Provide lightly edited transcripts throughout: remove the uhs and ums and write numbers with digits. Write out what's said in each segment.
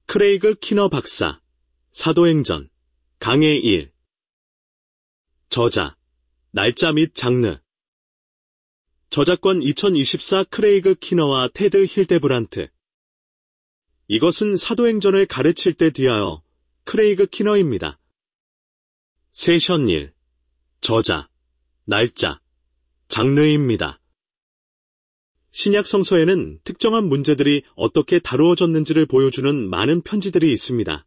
크레이그 키너 박사, 사도행전, 강해 1. 저자, 날짜 및 장르. 저작권 2024 크레이그 키너와 테드 힐데브란트. 이것은 사도행전을 가르칠 때 뒤하여 크레이그 키너입니다. 세션 1. 저자, 날짜, 장르입니다. 신약 성서에는 특정한 문제들이 어떻게 다루어졌는지를 보여주는 많은 편지들이 있습니다.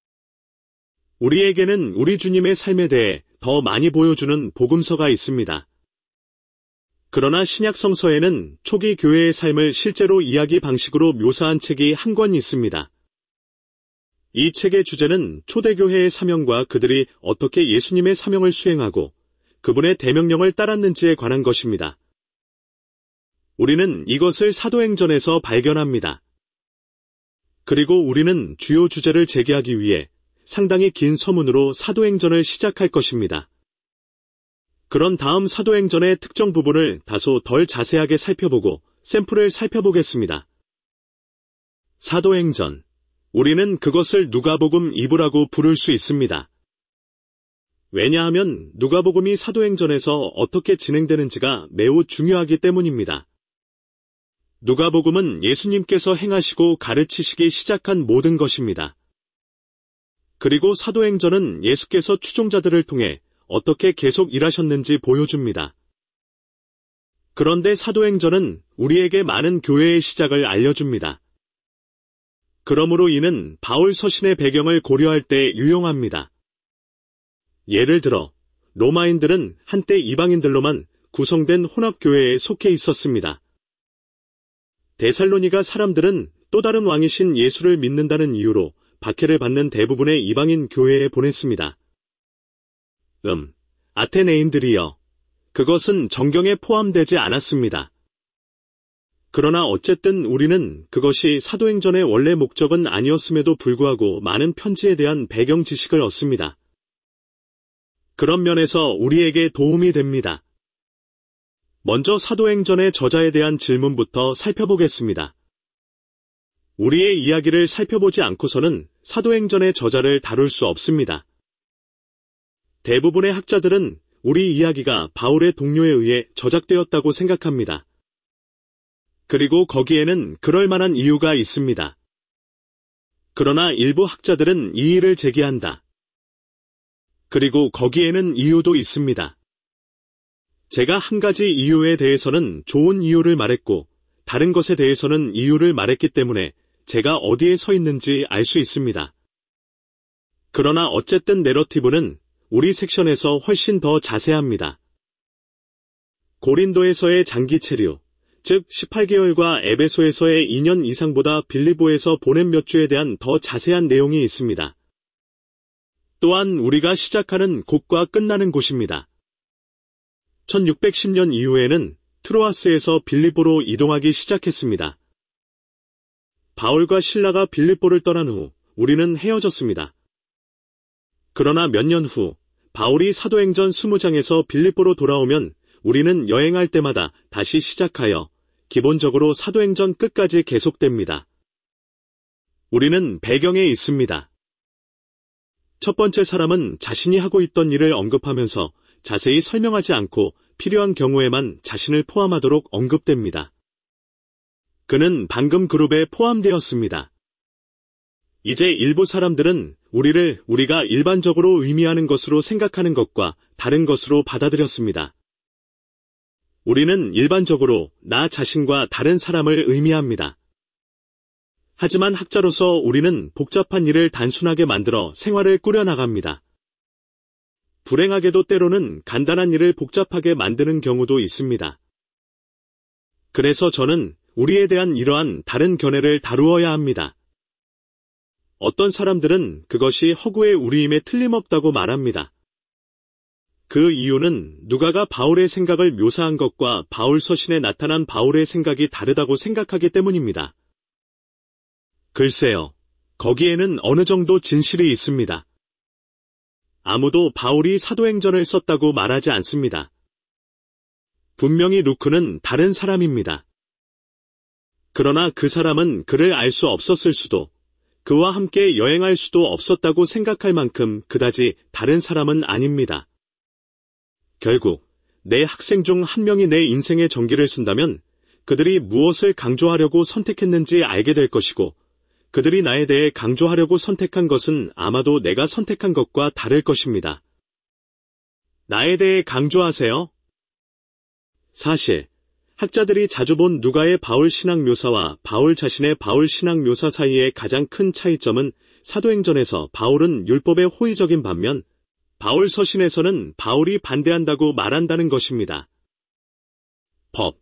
우리에게는 우리 주님의 삶에 대해 더 많이 보여주는 복음서가 있습니다. 그러나 신약 성서에는 초기 교회의 삶을 실제로 이야기 방식으로 묘사한 책이 한 권 있습니다. 이 책의 주제는 초대교회의 사명과 그들이 어떻게 예수님의 사명을 수행하고 그분의 대명령을 따랐는지에 관한 것입니다. 우리는 이것을 사도행전에서 발견합니다. 그리고 우리는 주요 주제를 제기하기 위해 상당히 긴 서문으로 사도행전을 시작할 것입니다. 그런 다음 사도행전의 특정 부분을 다소 덜 자세하게 살펴보고 샘플을 살펴보겠습니다. 사도행전. 우리는 그것을 누가복음 2부라고 부를 수 있습니다. 왜냐하면 누가복음이 사도행전에서 어떻게 진행되는지가 매우 중요하기 때문입니다. 누가복음은 예수님께서 행하시고 가르치시기 시작한 모든 것입니다. 그리고 사도행전은 예수께서 추종자들을 통해 어떻게 계속 일하셨는지 보여줍니다. 그런데 사도행전은 우리에게 많은 교회의 시작을 알려줍니다. 그러므로 이는 바울 서신의 배경을 고려할 때 유용합니다. 예를 들어 로마인들은 한때 이방인들로만 구성된 혼합교회에 속해 있었습니다. 데살로니가 사람들은 또 다른 왕이신 예수를 믿는다는 이유로 박해를 받는 대부분의 이방인 교회에 보냈습니다. 아테네인들이여. 그것은 정경에 포함되지 않았습니다. 그러나 어쨌든 우리는 그것이 사도행전의 원래 목적은 아니었음에도 불구하고 많은 편지에 대한 배경 지식을 얻습니다. 그런 면에서 우리에게 도움이 됩니다. 먼저 사도행전의 저자에 대한 질문부터 살펴보겠습니다. 우리의 이야기를 살펴보지 않고서는 사도행전의 저자를 다룰 수 없습니다. 대부분의 학자들은 우리 이야기가 바울의 동료에 의해 저작되었다고 생각합니다. 그리고 거기에는 그럴 만한 이유가 있습니다. 그러나 일부 학자들은 이의를 제기한다. 그리고 거기에는 이유도 있습니다. 제가 한 가지 이유에 대해서는 좋은 이유를 말했고 다른 것에 대해서는 이유를 말했기 때문에 제가 어디에 서 있는지 알 수 있습니다. 그러나 어쨌든 내러티브는 우리 섹션에서 훨씬 더 자세합니다. 고린도에서의 장기 체류, 즉 18개월과 에베소에서의 2년 이상보다 빌립보에서 보낸 몇 주에 대한 더 자세한 내용이 있습니다. 또한 우리가 시작하는 곳과 끝나는 곳입니다. 1610년 이후에는 트로아스에서 빌립보로 이동하기 시작했습니다. 바울과 실라가 빌립보를 떠난 후 우리는 헤어졌습니다. 그러나 몇 년 후 바울이 사도행전 20장에서 빌립보로 돌아오면 우리는 여행할 때마다 다시 시작하여 기본적으로 사도행전 끝까지 계속됩니다. 우리는 배경에 있습니다. 첫 번째 사람은 자신이 하고 있던 일을 언급하면서 자세히 설명하지 않고 필요한 경우에만 자신을 포함하도록 언급됩니다. 그는 방금 그룹에 포함되었습니다. 이제 일부 사람들은 우리를 우리가 일반적으로 의미하는 것으로 생각하는 것과 다른 것으로 받아들였습니다. 우리는 일반적으로 나 자신과 다른 사람을 의미합니다. 하지만 학자로서 우리는 복잡한 일을 단순하게 만들어 생활을 꾸려나갑니다. 불행하게도 때로는 간단한 일을 복잡하게 만드는 경우도 있습니다. 그래서 저는 우리에 대한 이러한 다른 견해를 다루어야 합니다. 어떤 사람들은 그것이 허구의 우리임에 틀림없다고 말합니다. 그 이유는 누가가 바울의 생각을 묘사한 것과 바울 서신에 나타난 바울의 생각이 다르다고 생각하기 때문입니다. 글쎄요, 거기에는 어느 정도 진실이 있습니다. 아무도 바울이 사도행전을 썼다고 말하지 않습니다. 분명히 루크는 다른 사람입니다. 그러나 그 사람은 그를 알 수 없었을 수도, 그와 함께 여행할 수도 없었다고 생각할 만큼 그다지 다른 사람은 아닙니다. 결국 내 학생 중 한 명이 내 인생의 전기를 쓴다면 그들이 무엇을 강조하려고 선택했는지 알게 될 것이고 그들이 나에 대해 강조하려고 선택한 것은 아마도 내가 선택한 것과 다를 것입니다. 나에 대해 강조하세요. 사실 학자들이 자주 본 누가의 바울 신앙 묘사와 바울 자신의 바울 신앙 묘사 사이의 가장 큰 차이점은 사도행전에서 바울은 율법에 호의적인 반면 바울 서신에서는 바울이 반대한다고 말한다는 것입니다. 법.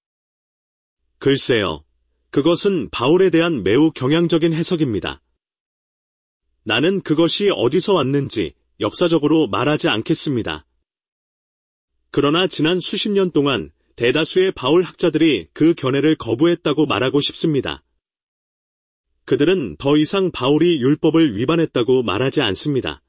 글쎄요. 그것은 바울에 대한 매우 경향적인 해석입니다. 나는 그것이 어디서 왔는지 역사적으로 말하지 않겠습니다. 그러나 지난 수십 년 동안 대다수의 바울 학자들이 그 견해를 거부했다고 말하고 싶습니다. 그들은 더 이상 바울이 율법을 위반했다고 말하지 않습니다.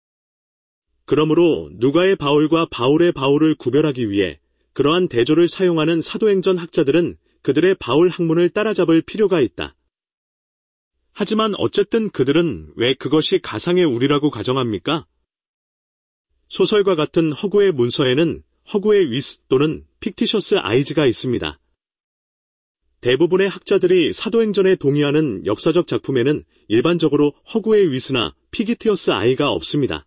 그러므로 누가의 바울과 바울의 바울을 구별하기 위해 그러한 대조를 사용하는 사도행전 학자들은 그들의 바울 학문을 따라잡을 필요가 있다. 하지만 어쨌든 그들은 왜 그것이 가상의 우리라고 가정합니까? 소설과 같은 허구의 문서에는 허구의 위스 또는 픽티셔스 아이즈가 있습니다. 대부분의 학자들이 사도행전에 동의하는 역사적 작품에는 일반적으로 허구의 위스나 피기티어스 아이가 없습니다.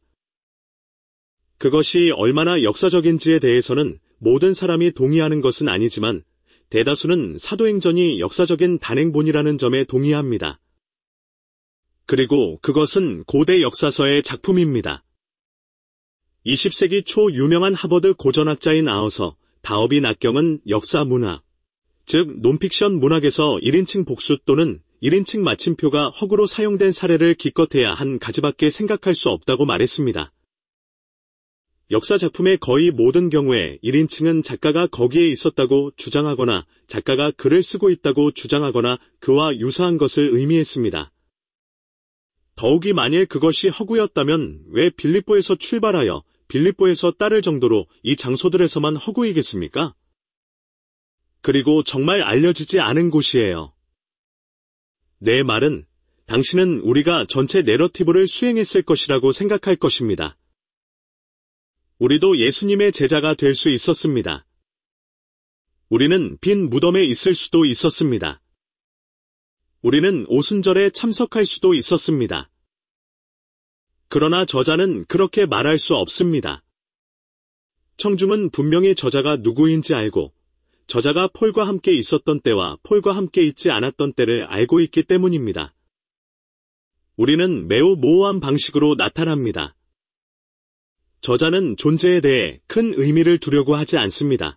그것이 얼마나 역사적인지에 대해서는 모든 사람이 동의하는 것은 아니지만 대다수는 사도행전이 역사적인 단행본이라는 점에 동의합니다. 그리고 그것은 고대 역사서의 작품입니다. 20세기 초 유명한 하버드 고전학자인 아우서 다어비 낙경은 역사 문학, 즉 논픽션 문학에서 1인칭 복수 또는 1인칭 마침표가 허구로 사용된 사례를 기껏해야 한 가지밖에 생각할 수 없다고 말했습니다. 역사 작품의 거의 모든 경우에 1인칭은 작가가 거기에 있었다고 주장하거나 작가가 글을 쓰고 있다고 주장하거나 그와 유사한 것을 의미했습니다. 더욱이 만일 그것이 허구였다면 왜 빌립보에서 출발하여 빌립보에서 따를 정도로 이 장소들에서만 허구이겠습니까? 그리고 정말 알려지지 않은 곳이에요. 내 말은 당신은 우리가 전체 내러티브를 수행했을 것이라고 생각할 것입니다. 우리도 예수님의 제자가 될 수 있었습니다. 우리는 빈 무덤에 있을 수도 있었습니다. 우리는 오순절에 참석할 수도 있었습니다. 그러나 저자는 그렇게 말할 수 없습니다. 청중은 분명히 저자가 누구인지 알고 저자가 폴과 함께 있었던 때와 폴과 함께 있지 않았던 때를 알고 있기 때문입니다. 우리는 매우 모호한 방식으로 나타납니다. 저자는 존재에 대해 큰 의미를 두려고 하지 않습니다.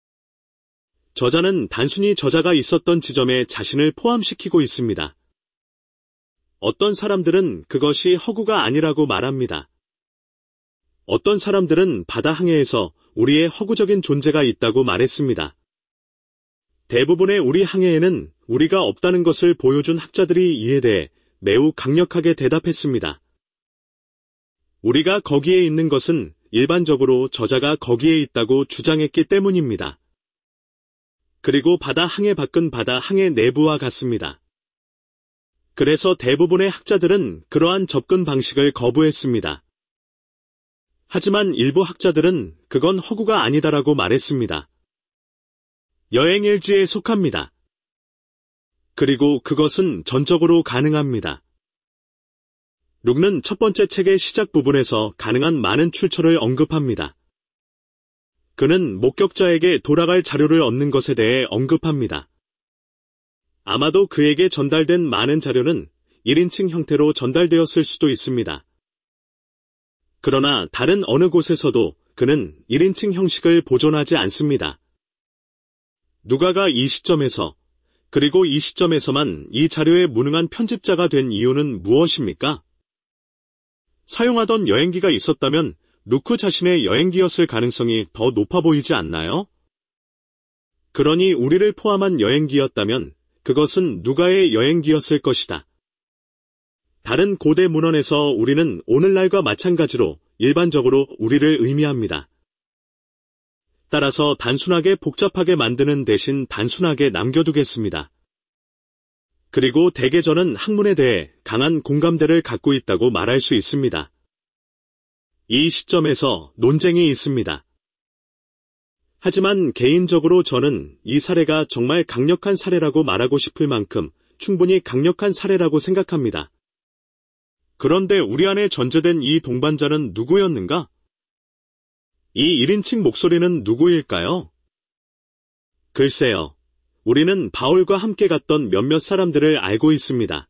저자는 단순히 저자가 있었던 지점에 자신을 포함시키고 있습니다. 어떤 사람들은 그것이 허구가 아니라고 말합니다. 어떤 사람들은 바다 항해에서 우리의 허구적인 존재가 있다고 말했습니다. 대부분의 우리 항해에는 우리가 없다는 것을 보여준 학자들이 이에 대해 매우 강력하게 대답했습니다. 우리가 거기에 있는 것은 일반적으로 저자가 거기에 있다고 주장했기 때문입니다. 그리고 바다 항해 밖은 바다 항해 내부와 같습니다. 그래서 대부분의 학자들은 그러한 접근 방식을 거부했습니다. 하지만 일부 학자들은 그건 허구가 아니다라고 말했습니다. 여행일지에 속합니다. 그리고 그것은 전적으로 가능합니다. 룩는 첫 번째 책의 시작 부분에서 가능한 많은 출처를 언급합니다. 그는 목격자에게 돌아갈 자료를 얻는 것에 대해 언급합니다. 아마도 그에게 전달된 많은 자료는 1인칭 형태로 전달되었을 수도 있습니다. 그러나 다른 어느 곳에서도 그는 1인칭 형식을 보존하지 않습니다. 누가가 이 시점에서 그리고 이 시점에서만 이 자료의 무능한 편집자가 된 이유는 무엇입니까? 사용하던 여행기가 있었다면 루크 자신의 여행기였을 가능성이 더 높아 보이지 않나요? 그러니 우리를 포함한 여행기였다면 그것은 누가의 여행기였을 것이다. 다른 고대 문헌에서 우리는 오늘날과 마찬가지로 일반적으로 우리를 의미합니다. 따라서 단순하게 복잡하게 만드는 대신 단순하게 남겨두겠습니다. 그리고 대개 저는 학문에 대해 강한 공감대를 갖고 있다고 말할 수 있습니다. 이 시점에서 논쟁이 있습니다. 하지만 개인적으로 저는 이 사례가 정말 강력한 사례라고 말하고 싶을 만큼 충분히 강력한 사례라고 생각합니다. 그런데 우리 안에 전제된 이 동반자는 누구였는가? 이 1인칭 목소리는 누구일까요? 글쎄요. 우리는 바울과 함께 갔던 몇몇 사람들을 알고 있습니다.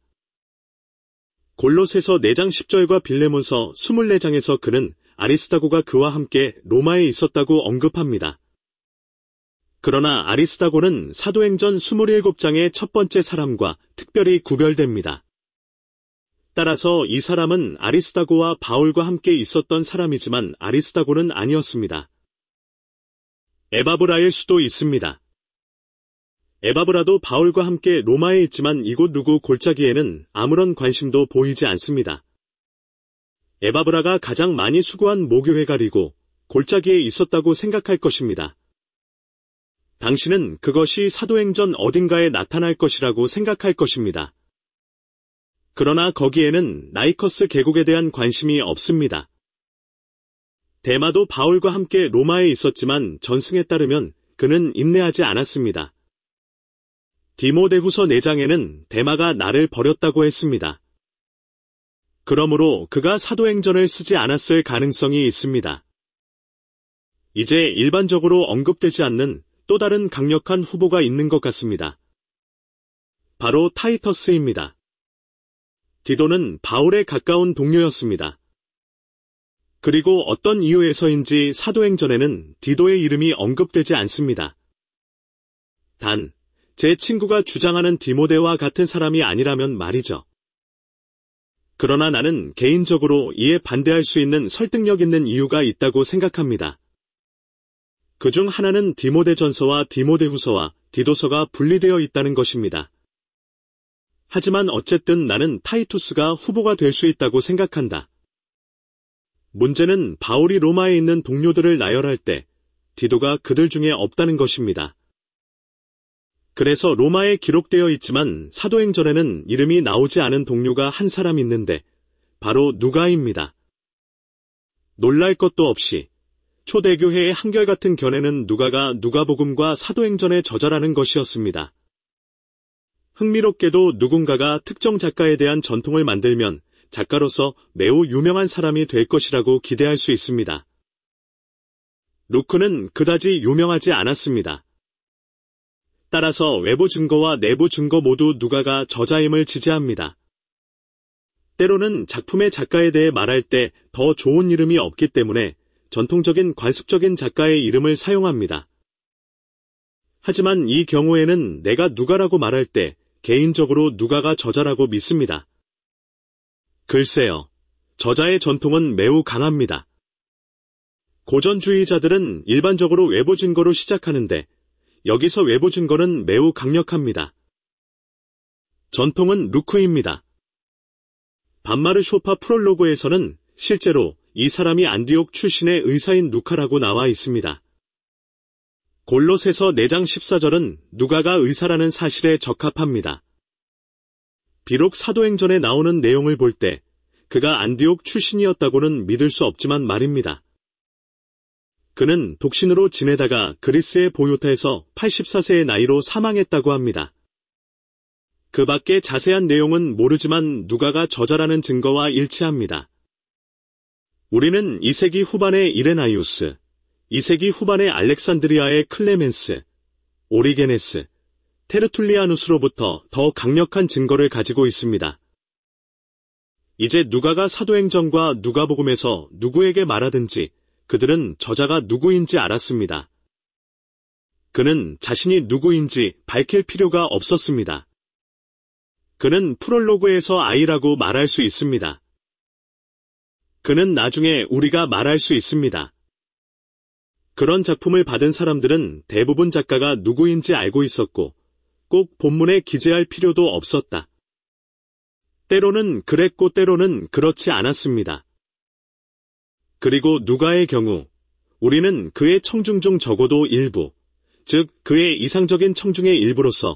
골로새서 4장 10절과 빌레몬서 24장에서 그는 아리스다고가 그와 함께 로마에 있었다고 언급합니다. 그러나 아리스다고는 사도행전 27장의 첫 번째 사람과 특별히 구별됩니다. 따라서 이 사람은 아리스다고와 바울과 함께 있었던 사람이지만 아리스다고는 아니었습니다. 에바브라일 수도 있습니다. 에바브라도 바울과 함께 로마에 있지만 이곳 누구 골짜기에는 아무런 관심도 보이지 않습니다. 에바브라가 가장 많이 수고한 모교회가리고 골짜기에 있었다고 생각할 것입니다. 당신은 그것이 사도행전 어딘가에 나타날 것이라고 생각할 것입니다. 그러나 거기에는 나이커스 계곡에 대한 관심이 없습니다. 데마도 바울과 함께 로마에 있었지만 전승에 따르면 그는 인내하지 않았습니다. 디모데후서 4장에는 데마가 나를 버렸다고 했습니다. 그러므로 그가 사도행전을 쓰지 않았을 가능성이 있습니다. 이제 일반적으로 언급되지 않는 또 다른 강력한 후보가 있는 것 같습니다. 바로 타이터스입니다. 디도는 바울의 가까운 동료였습니다. 그리고 어떤 이유에서인지 사도행전에는 디도의 이름이 언급되지 않습니다. 단, 제 친구가 주장하는 디모데와 같은 사람이 아니라면 말이죠. 그러나 나는 개인적으로 이에 반대할 수 있는 설득력 있는 이유가 있다고 생각합니다. 그중 하나는 디모데전서와 디모데후서와 디도서가 분리되어 있다는 것입니다. 하지만 어쨌든 나는 타이투스가 후보가 될 수 있다고 생각한다. 문제는 바울이 로마에 있는 동료들을 나열할 때 디도가 그들 중에 없다는 것입니다. 그래서 로마에 기록되어 있지만 사도행전에는 이름이 나오지 않은 동료가 한 사람 있는데 바로 누가입니다. 놀랄 것도 없이 초대교회의 한결같은 견해는 누가가 누가복음과 사도행전의 저자라는 것이었습니다. 흥미롭게도 누군가가 특정 작가에 대한 전통을 만들면 작가로서 매우 유명한 사람이 될 것이라고 기대할 수 있습니다. 루크는 그다지 유명하지 않았습니다. 따라서 외부 증거와 내부 증거 모두 누가가 저자임을 지지합니다. 때로는 작품의 작가에 대해 말할 때 더 좋은 이름이 없기 때문에 전통적인 관습적인 작가의 이름을 사용합니다. 하지만 이 경우에는 내가 누가라고 말할 때 개인적으로 누가가 저자라고 믿습니다. 글쎄요, 저자의 전통은 매우 강합니다. 고전주의자들은 일반적으로 외부 증거로 시작하는데 여기서 외부 증거는 매우 강력합니다. 전통은 루크입니다. 반마르 쇼파 프롤로그에서는 실제로 이 사람이 안디옥 출신의 의사인 누카라고 나와 있습니다. 골로새서 4장 14절은 누가가 의사라는 사실에 적합합니다. 비록 사도행전에 나오는 내용을 볼 때 그가 안디옥 출신이었다고는 믿을 수 없지만 말입니다. 그는 독신으로 지내다가 그리스의 보요타에서 84세의 나이로 사망했다고 합니다. 그 밖에 자세한 내용은 모르지만 누가가 저자라는 증거와 일치합니다. 우리는 2세기 후반의 이레나이우스, 2세기 후반의 알렉산드리아의 클레멘스, 오리게네스, 테르툴리아누스로부터 더 강력한 증거를 가지고 있습니다. 이제 누가가 사도행전과 누가복음에서 누구에게 말하든지 그들은 저자가 누구인지 알았습니다. 그는 자신이 누구인지 밝힐 필요가 없었습니다. 그는 프롤로그에서 아이라고 말할 수 있습니다. 그는 나중에 우리가 말할 수 있습니다. 그런 작품을 받은 사람들은 대부분 작가가 누구인지 알고 있었고 꼭 본문에 기재할 필요도 없었다. 때로는 그랬고 때로는 그렇지 않았습니다. 그리고 누가의 경우 우리는 그의 청중 중 적어도 일부, 즉 그의 이상적인 청중의 일부로서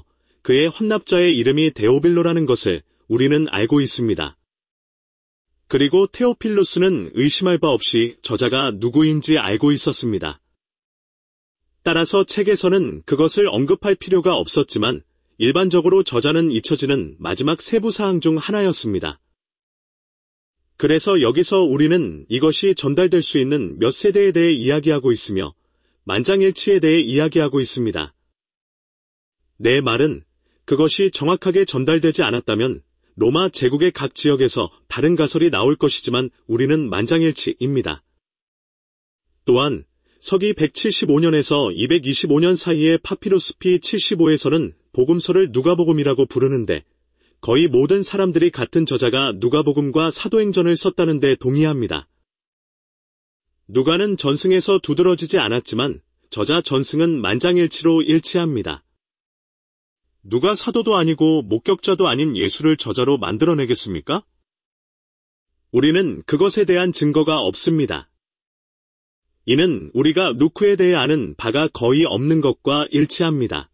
그의 헌납자의 이름이 데오빌로라는 것을 우리는 알고 있습니다. 그리고 테오필루스는 의심할 바 없이 저자가 누구인지 알고 있었습니다. 따라서 책에서는 그것을 언급할 필요가 없었지만 일반적으로 저자는 잊혀지는 마지막 세부 사항 중 하나였습니다. 그래서 여기서 우리는 이것이 전달될 수 있는 몇 세대에 대해 이야기하고 있으며 만장일치에 대해 이야기하고 있습니다. 내 말은 그것이 정확하게 전달되지 않았다면 로마 제국의 각 지역에서 다른 가설이 나올 것이지만 우리는 만장일치입니다. 또한 서기 175년에서 225년 사이의 파피루스 P75에서는 복음서를 누가복음이라고 부르는데 거의 모든 사람들이 같은 저자가 누가복음과 사도행전을 썼다는 데 동의합니다. 누가는 전승에서 두드러지지 않았지만 저자 전승은 만장일치로 일치합니다. 누가 사도도 아니고 목격자도 아닌 예수를 저자로 만들어내겠습니까? 우리는 그것에 대한 증거가 없습니다. 이는 우리가 누쿠에 대해 아는 바가 거의 없는 것과 일치합니다.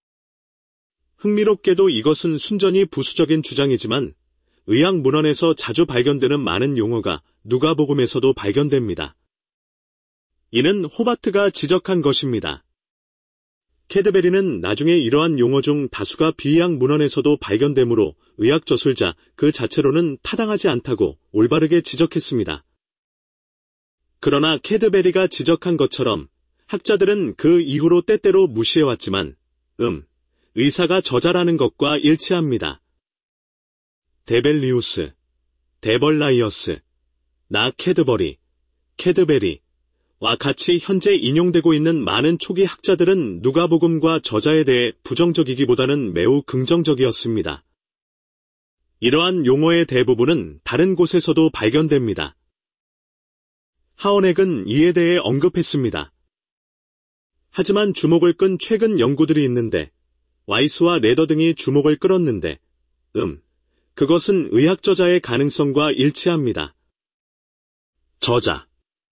흥미롭게도 이것은 순전히 부수적인 주장이지만 의학 문헌에서 자주 발견되는 많은 용어가 누가복음에서도 발견됩니다. 이는 호바트가 지적한 것입니다. 캐드베리는 나중에 이러한 용어 중 다수가 비의학 문헌에서도 발견되므로 의학 저술자 그 자체로는 타당하지 않다고 올바르게 지적했습니다. 그러나 캐드베리가 지적한 것처럼 학자들은 그 이후로 때때로 무시해왔지만 의사가 저자라는 것과 일치합니다. 데벨리우스, 데벌라이어스, 나 캐드버리, 캐드베리와 같이 현재 인용되고 있는 많은 초기 학자들은 누가복음과 저자에 대해 부정적이기보다는 매우 긍정적이었습니다. 이러한 용어의 대부분은 다른 곳에서도 발견됩니다. 하원액은 이에 대해 언급했습니다. 하지만 주목을 끈 최근 연구들이 있는데 와이스와 레더 등이 주목을 끌었는데 그것은 의학 저자의 가능성과 일치합니다. 저자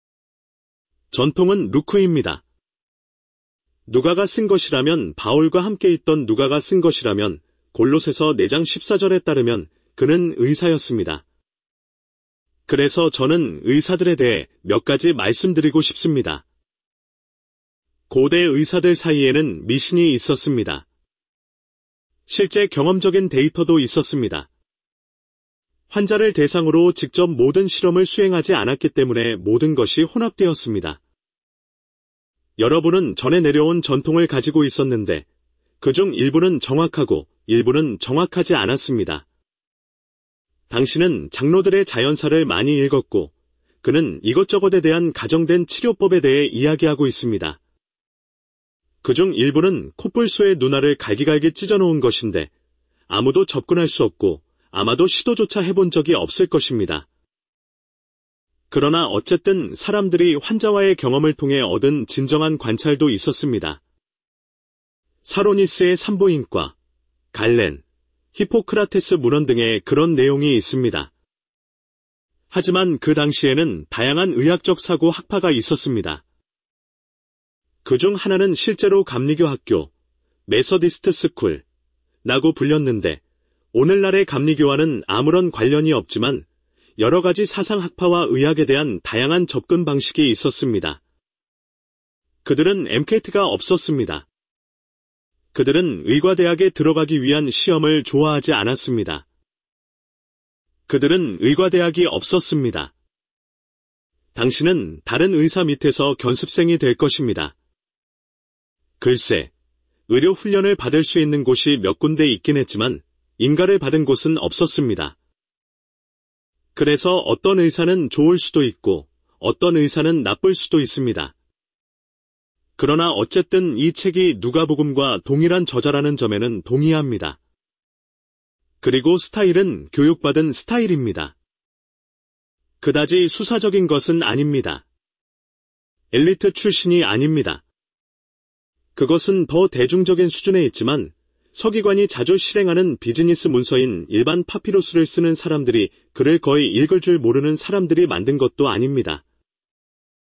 전통은 루크입니다. 누가가 쓴 것이라면 바울과 함께 있던 누가가 쓴 것이라면 골로새서 4장 14절에 따르면 그는 의사였습니다. 그래서 저는 의사들에 대해 몇 가지 말씀드리고 싶습니다. 고대 의사들 사이에는 미신이 있었습니다. 실제 경험적인 데이터도 있었습니다. 환자를 대상으로 직접 모든 실험을 수행하지 않았기 때문에 모든 것이 혼합되었습니다. 여러분은 전에 내려온 전통을 가지고 있었는데 그중 일부는 정확하고 일부는 정확하지 않았습니다. 당신은 장로들의 자연사를 많이 읽었고 그는 이것저것에 대한 가정된 치료법에 대해 이야기하고 있습니다. 그중 일부는 코뿔소의 눈알을 갈기갈기 찢어놓은 것인데 아무도 접근할 수 없고 아마도 시도조차 해본 적이 없을 것입니다. 그러나 어쨌든 사람들이 환자와의 경험을 통해 얻은 진정한 관찰도 있었습니다. 사로니스의 산부인과, 갈렌, 히포크라테스 문헌 등의 그런 내용이 있습니다. 하지만 그 당시에는 다양한 의학적 사고 학파가 있었습니다. 그중 하나는 실제로 감리교 학교, 메서디스트 스쿨라고 불렸는데 오늘날의 감리교와는 아무런 관련이 없지만 여러 가지 사상 학파와 의학에 대한 다양한 접근 방식이 있었습니다. 그들은 MCAT가 없었습니다. 그들은 의과대학에 들어가기 위한 시험을 좋아하지 않았습니다. 그들은 의과대학이 없었습니다. 당신은 다른 의사 밑에서 견습생이 될 것입니다. 글쎄, 의료 훈련을 받을 수 있는 곳이 몇 군데 있긴 했지만 인가를 받은 곳은 없었습니다. 그래서 어떤 의사는 좋을 수도 있고 어떤 의사는 나쁠 수도 있습니다. 그러나 어쨌든 이 책이 누가복음과 동일한 저자라는 점에는 동의합니다. 그리고 스타일은 교육받은 스타일입니다. 그다지 수사적인 것은 아닙니다. 엘리트 출신이 아닙니다. 그것은 더 대중적인 수준에 있지만 서기관이 자주 실행하는 비즈니스 문서인 일반 파피루스를 쓰는 사람들이 글을 거의 읽을 줄 모르는 사람들이 만든 것도 아닙니다.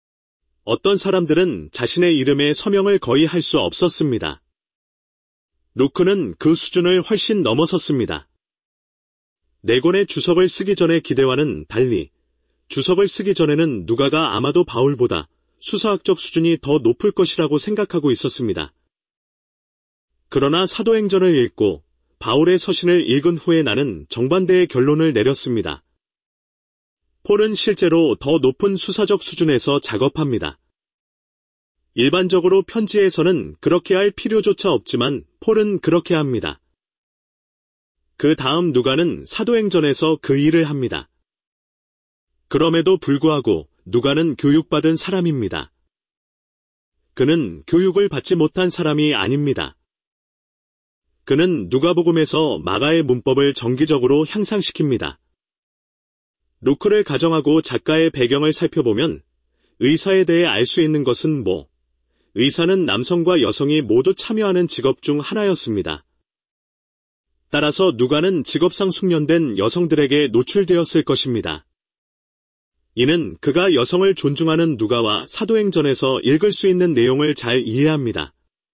어떤 사람들은 자신의 이름에 서명을 거의 할 수 없었습니다. 루크는 그 수준을 훨씬 넘어섰습니다. 네 권의 주석을 쓰기 전의 기대와는 달리 주석을 쓰기 전에는 누가가 아마도 바울보다 수사학적 수준이 더 높을 것이라고 생각하고 있었습니다. 그러나 사도행전을 읽고 바울의 서신을 읽은 후에 나는 정반대의 결론을 내렸습니다. 폴은 실제로 더 높은 수사적 수준에서 작업합니다. 일반적으로 편지에서는 그렇게 할 필요조차 없지만 폴은 그렇게 합니다. 그 다음 누가는 사도행전에서 그 일을 합니다. 그럼에도 불구하고 누가는 교육받은 사람입니다. 그는 교육을 받지 못한 사람이 아닙니다. 그는 누가복음에서 마가의 문법을 정기적으로 향상시킵니다. 루크를 가정하고 작가의 배경을 살펴보면 의사에 대해 알 수 있는 것은 의사는 남성과 여성이 모두 참여하는 직업 중 하나였습니다. 따라서 누가는 직업상 숙련된 여성들에게 노출되었을 것입니다. 이는 그가 여성을 존중하는 누가와 사도행전에서 읽을 수 있는 내용을 잘 이해합니다.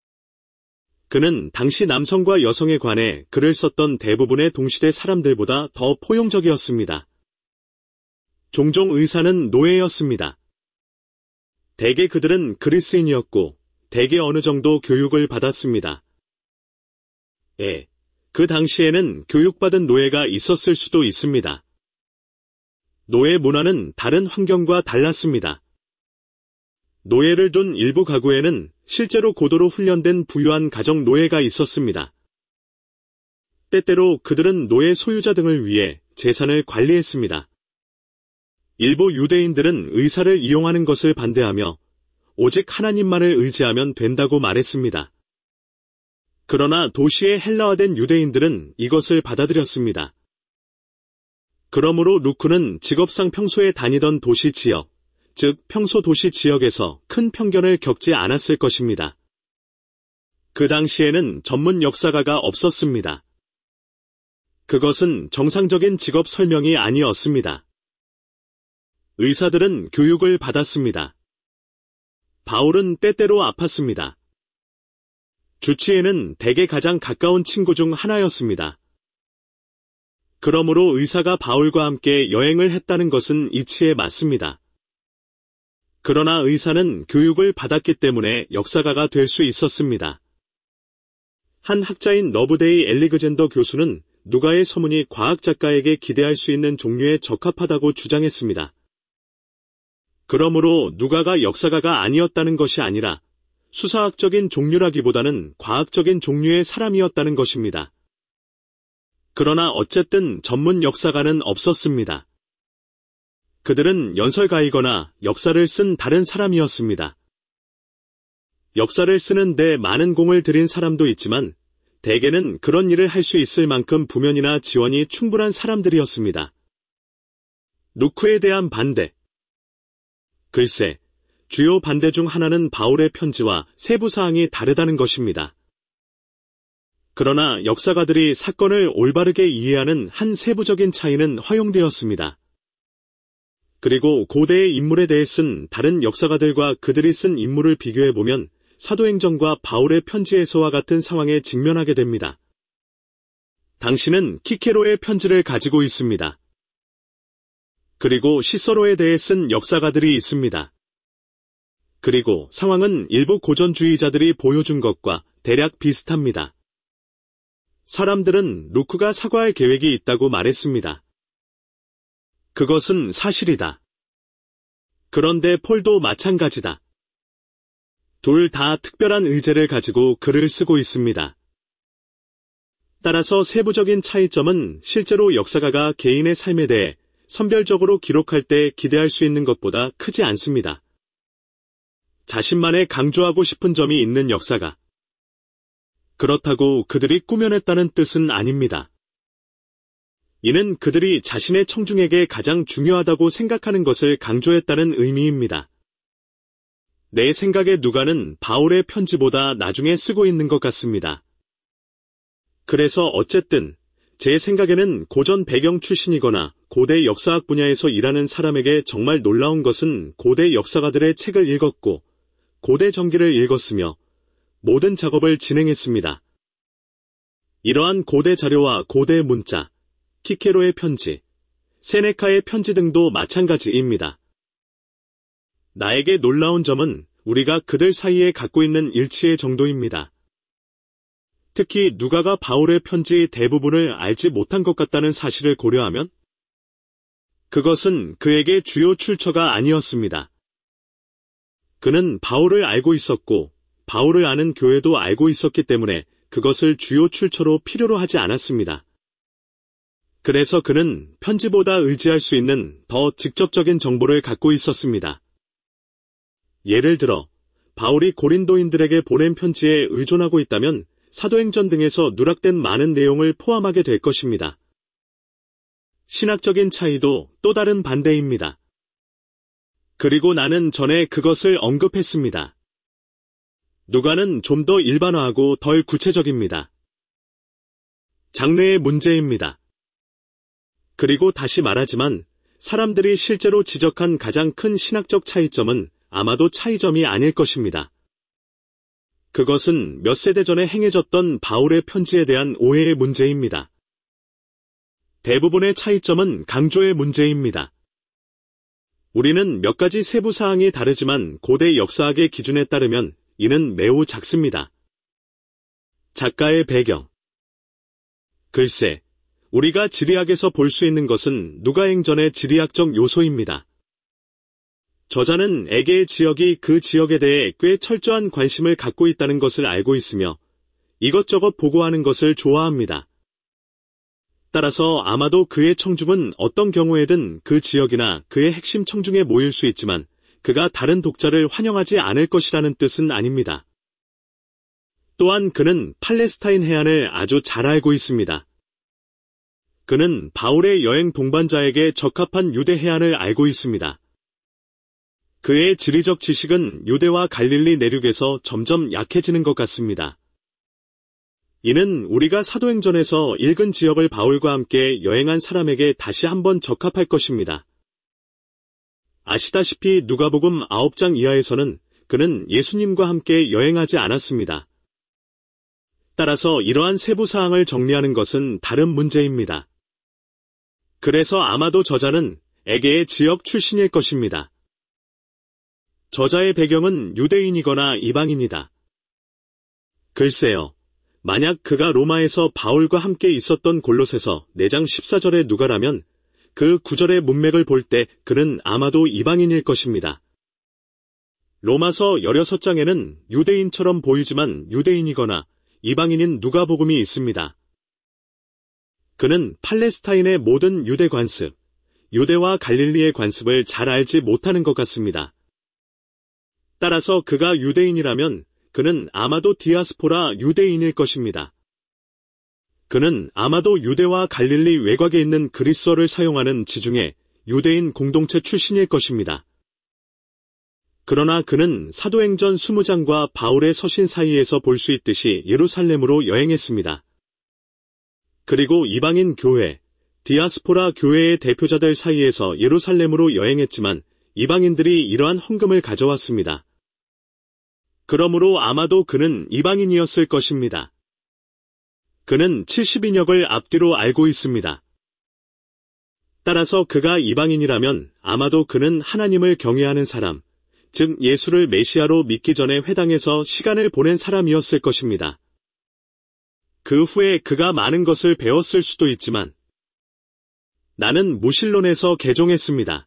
그는 당시 남성과 여성에 관해 글을 썼던 대부분의 동시대 사람들보다 더 포용적이었습니다. 종종 의사는 노예였습니다. 대개 그들은 그리스인이었고 대개 어느 정도 교육을 받았습니다. 그 당시에는 교육받은 노예가 있었을 수도 있습니다. 노예 문화는 다른 환경과 달랐습니다. 노예를 둔 일부 가구에는 실제로 고도로 훈련된 부유한 가정 노예가 있었습니다. 때때로 그들은 노예 소유자 등을 위해 재산을 관리했습니다. 일부 유대인들은 의사를 이용하는 것을 반대하며 오직 하나님만을 의지하면 된다고 말했습니다. 그러나 도시의 헬라화된 유대인들은 이것을 받아들였습니다. 그러므로 루크는 직업상 평소에 다니던 도시 지역, 즉 평소 도시 지역에서 큰 편견을 겪지 않았을 것입니다. 그 당시에는 전문 역사가가 없었습니다. 그것은 정상적인 직업 설명이 아니었습니다. 의사들은 교육을 받았습니다. 바울은 때때로 아팠습니다. 주치의는 대개 가장 가까운 친구 중 하나였습니다. 그러므로 의사가 바울과 함께 여행을 했다는 것은 이치에 맞습니다. 그러나 의사는 교육을 받았기 때문에 역사가가 될 수 있었습니다. 한 학자인 러브데이 엘리그젠더 교수는 누가의 서문이 과학작가에게 기대할 수 있는 종류에 적합하다고 주장했습니다. 그러므로 누가가 역사가가 아니었다는 것이 아니라 수사학적인 종류라기보다는 과학적인 종류의 사람이었다는 것입니다. 그러나 어쨌든 전문 역사가는 없었습니다. 그들은 연설가이거나 역사를 쓴 다른 사람이었습니다. 역사를 쓰는 데 많은 공을 들인 사람도 있지만 대개는 그런 일을 할 수 있을 만큼 부면이나 지원이 충분한 사람들이었습니다. 루크에 대한 반대. 글쎄, 주요 반대 중 하나는 바울의 편지와 세부 사항이 다르다는 것입니다. 그러나 역사가들이 사건을 올바르게 이해하는 한 세부적인 차이는 허용되었습니다. 그리고 고대의 인물에 대해 쓴 다른 역사가들과 그들이 쓴 인물을 비교해보면 사도행전과 바울의 편지에서와 같은 상황에 직면하게 됩니다. 당신은 키케로의 편지를 가지고 있습니다. 그리고 시서로에 대해 쓴 역사가들이 있습니다. 그리고 상황은 일부 고전주의자들이 보여준 것과 대략 비슷합니다. 사람들은 루크가 사과할 계획이 있다고 말했습니다. 그것은 사실이다. 그런데 폴도 마찬가지다. 둘 다 특별한 의제를 가지고 글을 쓰고 있습니다. 따라서 세부적인 차이점은 실제로 역사가가 개인의 삶에 대해 선별적으로 기록할 때 기대할 수 있는 것보다 크지 않습니다. 자신만의 강조하고 싶은 점이 있는 역사가. 그렇다고 그들이 꾸며냈다는 뜻은 아닙니다. 이는 그들이 자신의 청중에게 가장 중요하다고 생각하는 것을 강조했다는 의미입니다. 내 생각에 누가는 바울의 편지보다 나중에 쓰고 있는 것 같습니다. 그래서 어쨌든 제 생각에는 고전 배경 출신이거나 고대 역사학 분야에서 일하는 사람에게 정말 놀라운 것은 고대 역사가들의 책을 읽었고 고대 정기를 읽었으며 모든 작업을 진행했습니다. 이러한 고대 자료와 고대 문자, 키케로의 편지, 세네카의 편지 등도 마찬가지입니다. 나에게 놀라운 점은 우리가 그들 사이에 갖고 있는 일치의 정도입니다. 특히 누가가 바울의 편지 대부분을 알지 못한 것 같다는 사실을 고려하면 그것은 그에게 주요 출처가 아니었습니다. 그는 바울을 알고 있었고 바울을 아는 교회도 알고 있었기 때문에 그것을 주요 출처로 필요로 하지 않았습니다. 그래서 그는 편지보다 의지할 수 있는 더 직접적인 정보를 갖고 있었습니다. 예를 들어 바울이 고린도인들에게 보낸 편지에 의존하고 있다면 사도행전 등에서 누락된 많은 내용을 포함하게 될 것입니다. 신학적인 차이도 또 다른 반대입니다. 그리고 나는 전에 그것을 언급했습니다. 누가는 좀 더 일반화하고 덜 구체적입니다. 장르의 문제입니다. 그리고 다시 말하지만 사람들이 실제로 지적한 가장 큰 신학적 차이점은 아마도 차이점이 아닐 것입니다. 그것은 몇 세대 전에 행해졌던 바울의 편지에 대한 오해의 문제입니다. 대부분의 차이점은 강조의 문제입니다. 우리는 몇 가지 세부 사항이 다르지만 고대 역사학의 기준에 따르면 이는 매우 작습니다. 작가의 배경. 글쎄, 우리가 지리학에서 볼 수 있는 것은 누가행전의 지리학적 요소입니다. 저자는 에게의 지역이 그 지역에 대해 꽤 철저한 관심을 갖고 있다는 것을 알고 있으며 이것저것 보고하는 것을 좋아합니다. 따라서 아마도 그의 청중은 어떤 경우에든 그 지역이나 그의 핵심 청중에 모일 수 있지만 그가 다른 독자를 환영하지 않을 것이라는 뜻은 아닙니다. 또한 그는 팔레스타인 해안을 아주 잘 알고 있습니다. 그는 바울의 여행 동반자에게 적합한 유대 해안을 알고 있습니다. 그의 지리적 지식은 유대와 갈릴리 내륙에서 점점 약해지는 것 같습니다. 이는 우리가 사도행전에서 읽은 지역을 바울과 함께 여행한 사람에게 다시 한번 적합할 것입니다. 아시다시피 누가복음 9장 이하에서는 그는 예수님과 함께 여행하지 않았습니다. 따라서 이러한 세부 사항을 정리하는 것은 다른 문제입니다. 그래서 아마도 저자는 에게의 지역 출신일 것입니다. 저자의 배경은 유대인이거나 이방인이다. 글쎄요, 만약 그가 로마에서 바울과 함께 있었던 골로새서 4장 14절의 누가라면 그 구절의 문맥을 볼 때 그는 아마도 이방인일 것입니다. 로마서 16장에는 유대인처럼 보이지만 유대인이거나 이방인인 누가복음이 있습니다. 그는 팔레스타인의 모든 유대 관습, 유대와 갈릴리의 관습을 잘 알지 못하는 것 같습니다. 따라서 그가 유대인이라면 그는 아마도 디아스포라 유대인일 것입니다. 그는 아마도 유대와 갈릴리 외곽에 있는 그리스어를 사용하는 지중해 유대인 공동체 출신일 것입니다. 그러나 그는 사도행전 20장과 바울의 서신 사이에서 볼 수 있듯이 예루살렘으로 여행했습니다. 그리고 이방인 교회, 디아스포라 교회의 대표자들 사이에서 예루살렘으로 여행했지만 이방인들이 이러한 헌금을 가져왔습니다. 그러므로 아마도 그는 이방인이었을 것입니다. 그는 70인역을 앞뒤로 알고 있습니다. 따라서 그가 이방인이라면 아마도 그는 하나님을 경외하는 사람, 즉 예수를 메시아로 믿기 전에 회당에서 시간을 보낸 사람이었을 것입니다. 그 후에 그가 많은 것을 배웠을 수도 있지만 나는 무신론에서 개종했습니다.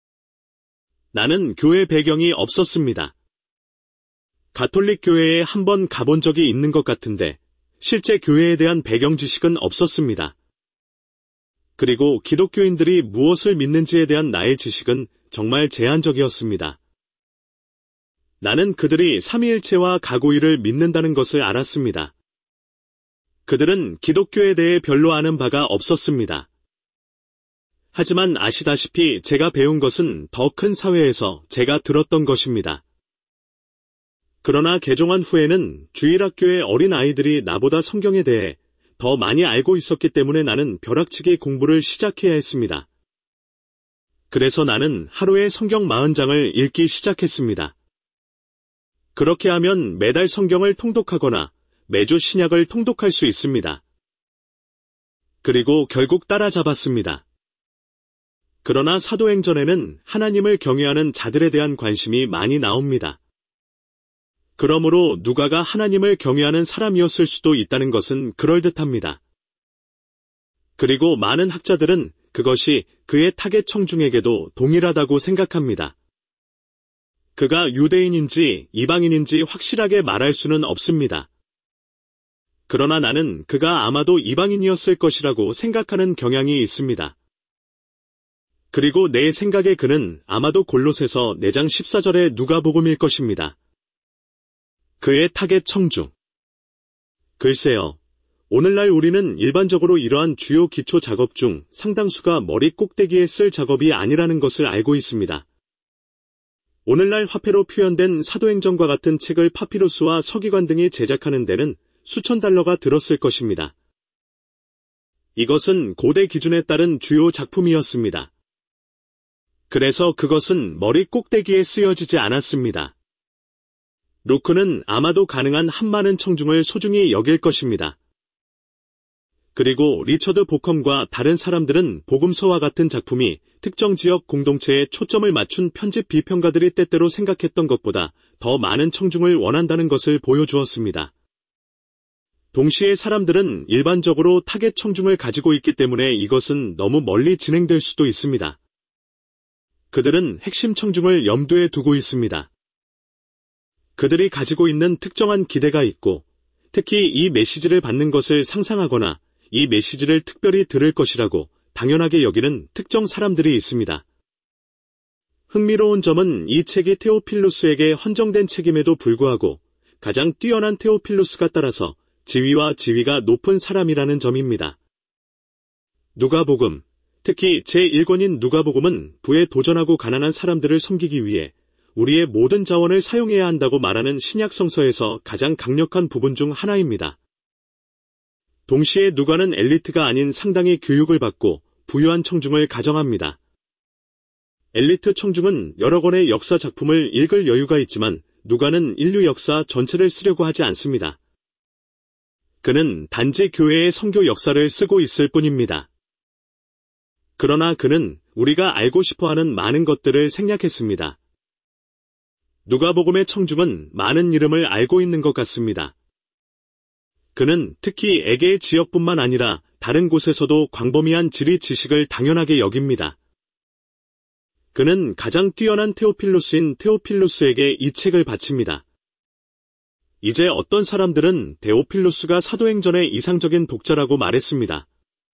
나는 교회 배경이 없었습니다. 가톨릭 교회에 한번 가본 적이 있는 것 같은데 실제 교회에 대한 배경 지식은 없었습니다. 그리고 기독교인들이 무엇을 믿는지에 대한 나의 지식은 정말 제한적이었습니다. 나는 그들이 삼위일체와 가고일을 믿는다는 것을 알았습니다. 그들은 기독교에 대해 별로 아는 바가 없었습니다. 하지만 아시다시피 제가 배운 것은 더 큰 사회에서 제가 들었던 것입니다. 그러나 개종한 후에는 주일학교의 어린 아이들이 나보다 성경에 대해 더 많이 알고 있었기 때문에 나는 벼락치기 공부를 시작해야 했습니다. 그래서 나는 하루에 성경 40장을 읽기 시작했습니다. 그렇게 하면 매달 성경을 통독하거나 매주 신약을 통독할 수 있습니다. 그리고 결국 따라잡았습니다. 그러나 사도행전에는 하나님을 경외하는 자들에 대한 관심이 많이 나옵니다. 그러므로 누가가 하나님을 경외하는 사람이었을 수도 있다는 것은 그럴듯합니다. 그리고 많은 학자들은 그것이 그의 타겟 청중에게도 동일하다고 생각합니다. 그가 유대인인지 이방인인지 확실하게 말할 수는 없습니다. 그러나 나는 그가 아마도 이방인이었을 것이라고 생각하는 경향이 있습니다. 그리고 내 생각에 그는 아마도 골로새서 4장 14절의 누가복음일 것입니다. 그의 타겟 청중. 글쎄요. 오늘날 우리는 일반적으로 이러한 주요 기초 작업 중 상당수가 머리 꼭대기에 쓸 작업이 아니라는 것을 알고 있습니다. 오늘날 화폐로 표현된 사도행전과 같은 책을 파피루스와 서기관 등이 제작하는 데는 수천 달러가 들었을 것입니다. 이것은 고대 기준에 따른 주요 작품이었습니다. 그래서 그것은 머리 꼭대기에 쓰여지지 않았습니다. 루크는 아마도 가능한 한 많은 청중을 소중히 여길 것입니다. 그리고 리처드 보컴과 다른 사람들은 복음서와 같은 작품이 특정 지역 공동체에 초점을 맞춘 편집 비평가들이 때때로 생각했던 것보다 더 많은 청중을 원한다는 것을 보여주었습니다. 동시에 사람들은 일반적으로 타겟 청중을 가지고 있기 때문에 이것은 너무 멀리 진행될 수도 있습니다. 그들은 핵심 청중을 염두에 두고 있습니다. 그들이 가지고 있는 특정한 기대가 있고, 특히 이 메시지를 받는 것을 상상하거나 이 메시지를 특별히 들을 것이라고 당연하게 여기는 특정 사람들이 있습니다. 흥미로운 점은 이 책이 테오필루스에게 헌정된 책임에도 불구하고 가장 뛰어난 테오필루스가 따라서 지위와 지위가 높은 사람이라는 점입니다. 누가복음, 특히 제1권인 누가복음은 부에 도전하고 가난한 사람들을 섬기기 위해 우리의 모든 자원을 사용해야 한다고 말하는 신약성서에서 가장 강력한 부분 중 하나입니다. 동시에 누가는 엘리트가 아닌 상당히 교육을 받고 부유한 청중을 가정합니다. 엘리트 청중은 여러 권의 역사 작품을 읽을 여유가 있지만 누가는 인류 역사 전체를 쓰려고 하지 않습니다. 그는 단지 교회의 선교 역사를 쓰고 있을 뿐입니다. 그러나 그는 우리가 알고 싶어하는 많은 것들을 생략했습니다. 누가복음의 청중은 많은 이름을 알고 있는 것 같습니다. 그는 특히 에게의 지역뿐만 아니라 다른 곳에서도 광범위한 지리 지식을 당연하게 여깁니다. 그는 가장 뛰어난 테오필루스인 테오필루스에게 이 책을 바칩니다. 이제 어떤 사람들은 테오필루스가 사도행전의 이상적인 독자라고 말했습니다.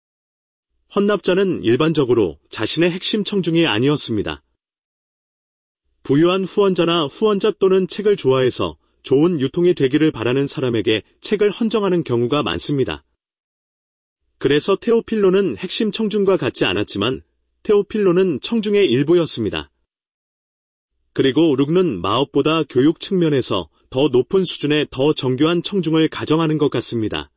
헌납자는 일반적으로 자신의 핵심 청중이 아니었습니다. 부유한 후원자나 후원자 또는 책을 좋아해서 좋은 유통이 되기를 바라는 사람에게 책을 헌정하는 경우가 많습니다. 그래서 테오필로는 핵심 청중과 같지 않았지만 테오필로는 청중의 일부였습니다. 그리고 룩는 마업보다 교육 측면에서 더 높은 수준의 더 정교한 청중을 가정하는 것 같습니다.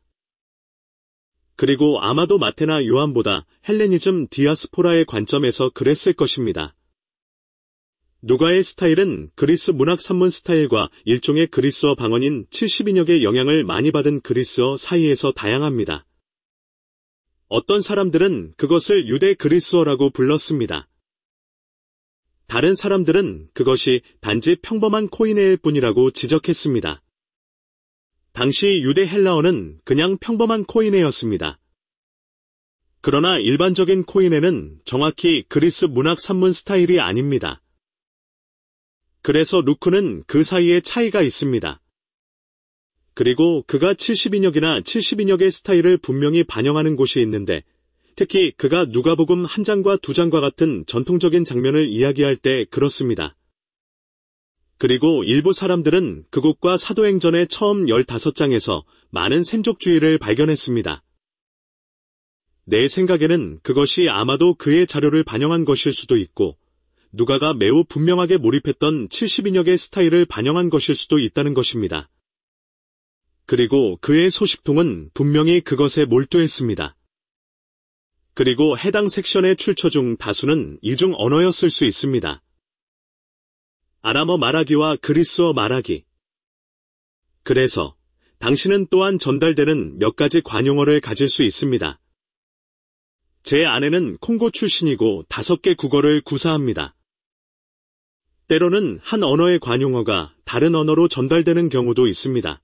그리고 아마도 마테나 요한보다 헬레니즘 디아스포라의 관점에서 그랬을 것입니다. 누가의 스타일은 그리스 문학 산문 스타일과 일종의 그리스어 방언인 70인역의 영향을 많이 받은 그리스어 사이에서 다양합니다. 어떤 사람들은 그것을 유대 그리스어라고 불렀습니다. 다른 사람들은 그것이 단지 평범한 코이네일 뿐이라고 지적했습니다. 당시 유대 헬라어는 그냥 평범한 코이네였습니다. 그러나 일반적인 코이네는 정확히 그리스 문학 산문 스타일이 아닙니다. 그래서 루크는 그 사이에 차이가 있습니다. 그리고 그가 70인역이나 70인역의 스타일을 분명히 반영하는 곳이 있는데 특히 그가 누가복음 1장과 2장과 같은 전통적인 장면을 이야기할 때 그렇습니다. 그리고 일부 사람들은 그곳과 사도행전의 처음 15장에서 많은 샘족주의를 발견했습니다. 내 생각에는 그것이 아마도 그의 자료를 반영한 것일 수도 있고 누가가 매우 분명하게 몰입했던 70인역의 스타일을 반영한 것일 수도 있다는 것입니다. 그리고 그의 소식통은 분명히 그것에 몰두했습니다. 그리고 해당 섹션의 출처 중 다수는 이중 언어였을 수 있습니다. 아람어 말하기와 그리스어 말하기. 그래서 당신은 또한 전달되는 몇 가지 관용어를 가질 수 있습니다. 제 아내는 콩고 출신이고 5개 국어를 구사합니다. 때로는 한 언어의 관용어가 다른 언어로 전달되는 경우도 있습니다.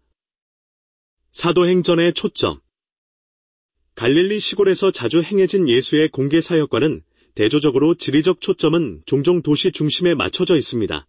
사도행전의 초점. 갈릴리 시골에서 자주 행해진 예수의 공개 사역과는 대조적으로 지리적 초점은 종종 도시 중심에 맞춰져 있습니다.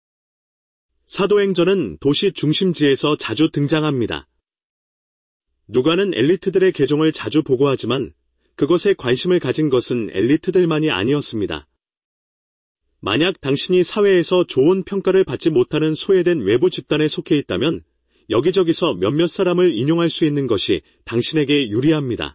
사도행전은 도시 중심지에서 자주 등장합니다. 누가는 엘리트들의 개종을 자주 보고하지만 그것에 관심을 가진 것은 엘리트들만이 아니었습니다. 만약 당신이 사회에서 좋은 평가를 받지 못하는 소외된 외부 집단에 속해 있다면 여기저기서 몇몇 사람을 인용할 수 있는 것이 당신에게 유리합니다.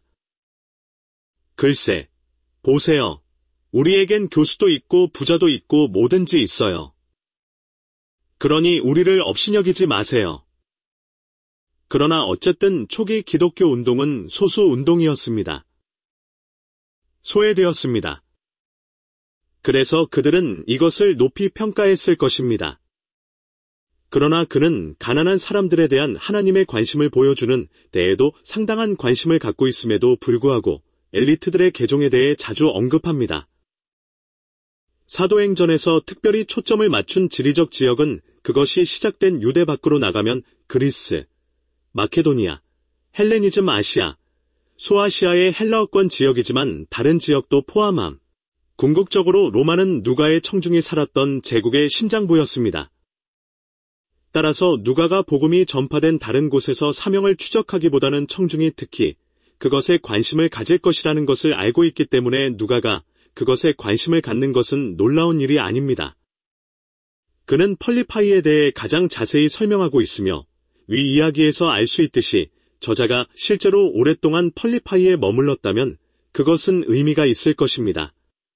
글쎄, 보세요. 우리에겐 교수도 있고 부자도 있고 뭐든지 있어요. 그러니 우리를 업신여기지 마세요. 그러나 어쨌든 초기 기독교 운동은 소수 운동이었습니다. 소외되었습니다. 그래서 그들은 이것을 높이 평가했을 것입니다. 그러나 그는 가난한 사람들에 대한 하나님의 관심을 보여주는 데에도 상당한 관심을 갖고 있음에도 불구하고 엘리트들의 개종에 대해 자주 언급합니다. 사도행전에서 특별히 초점을 맞춘 지리적 지역은 그것이 시작된 유대 밖으로 나가면 그리스, 마케도니아, 헬레니즘 아시아, 소아시아의 헬라어권 지역이지만 다른 지역도 포함함. 궁극적으로 로마는 누가의 청중이 살았던 제국의 심장부였습니다. 따라서 누가가 복음이 전파된 다른 곳에서 사명을 추적하기보다는 청중이 특히 그것에 관심을 가질 것이라는 것을 알고 있기 때문에 누가가 그것에 관심을 갖는 것은 놀라운 일이 아닙니다. 그는 펄리파이에 대해 가장 자세히 설명하고 있으며 위 이야기에서 알 수 있듯이 저자가 실제로 오랫동안 펄리파이에 머물렀다면 그것은 의미가 있을 것입니다.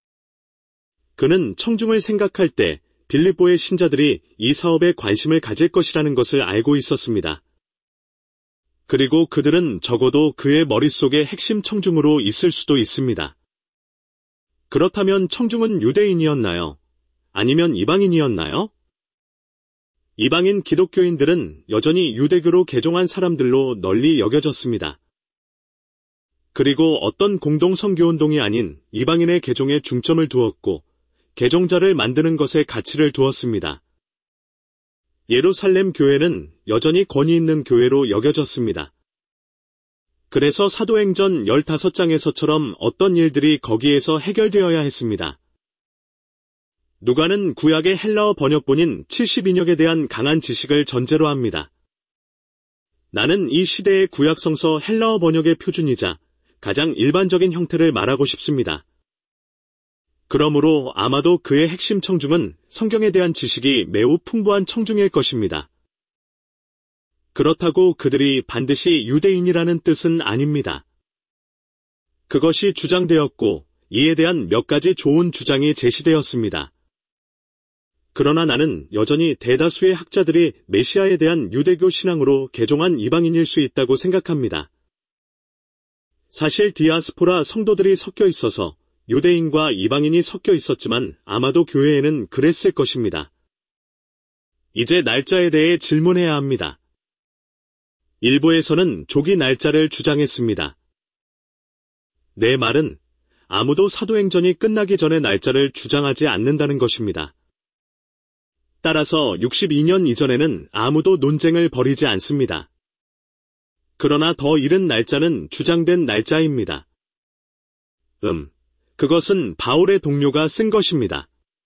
그는 청중을 생각할 때 빌립보의 신자들이 이 사업에 관심을 가질 것이라는 것을 알고 있었습니다. 그리고 그들은 적어도 그의 머릿속의 핵심 청중으로 있을 수도 있습니다. 그렇다면 청중은 유대인이었나요? 아니면 이방인이었나요? 이방인 기독교인들은 여전히 유대교로 개종한 사람들로 널리 여겨졌습니다. 그리고 어떤 공동 선교운동이 아닌 이방인의 개종에 중점을 두었고 개종자를 만드는 것에 가치를 두었습니다. 예루살렘 교회는 여전히 권위 있는 교회로 여겨졌습니다. 그래서 사도행전 15장에서처럼 어떤 일들이 거기에서 해결되어야 했습니다. 누가는 구약의 헬라어 번역본인 72역에 대한 강한 지식을 전제로 합니다. 나는 이 시대의 구약 성서 헬라어 번역의 표준이자 가장 일반적인 형태를 말하고 싶습니다. 그러므로 아마도 그의 핵심 청중은 성경에 대한 지식이 매우 풍부한 청중일 것입니다. 그렇다고 그들이 반드시 유대인이라는 뜻은 아닙니다. 그것이 주장되었고 이에 대한 몇 가지 좋은 주장이 제시되었습니다. 그러나 나는 여전히 대다수의 학자들이 메시아에 대한 유대교 신앙으로 개종한 이방인일 수 있다고 생각합니다. 사실 디아스포라 성도들이 섞여 있어서 유대인과 이방인이 섞여 있었지만 아마도 교회에는 그랬을 것입니다. 이제 날짜에 대해 질문해야 합니다. 일부에서는 조기 날짜를 주장했습니다. 내 말은 아무도 사도행전이 끝나기 전에 날짜를 주장하지 않는다는 것입니다. 따라서 62년 이전에는 아무도 논쟁을 벌이지 않습니다. 그러나 더 이른 날짜는 주장된 날짜입니다. 그것은 바울의 동료가 쓴 것입니다.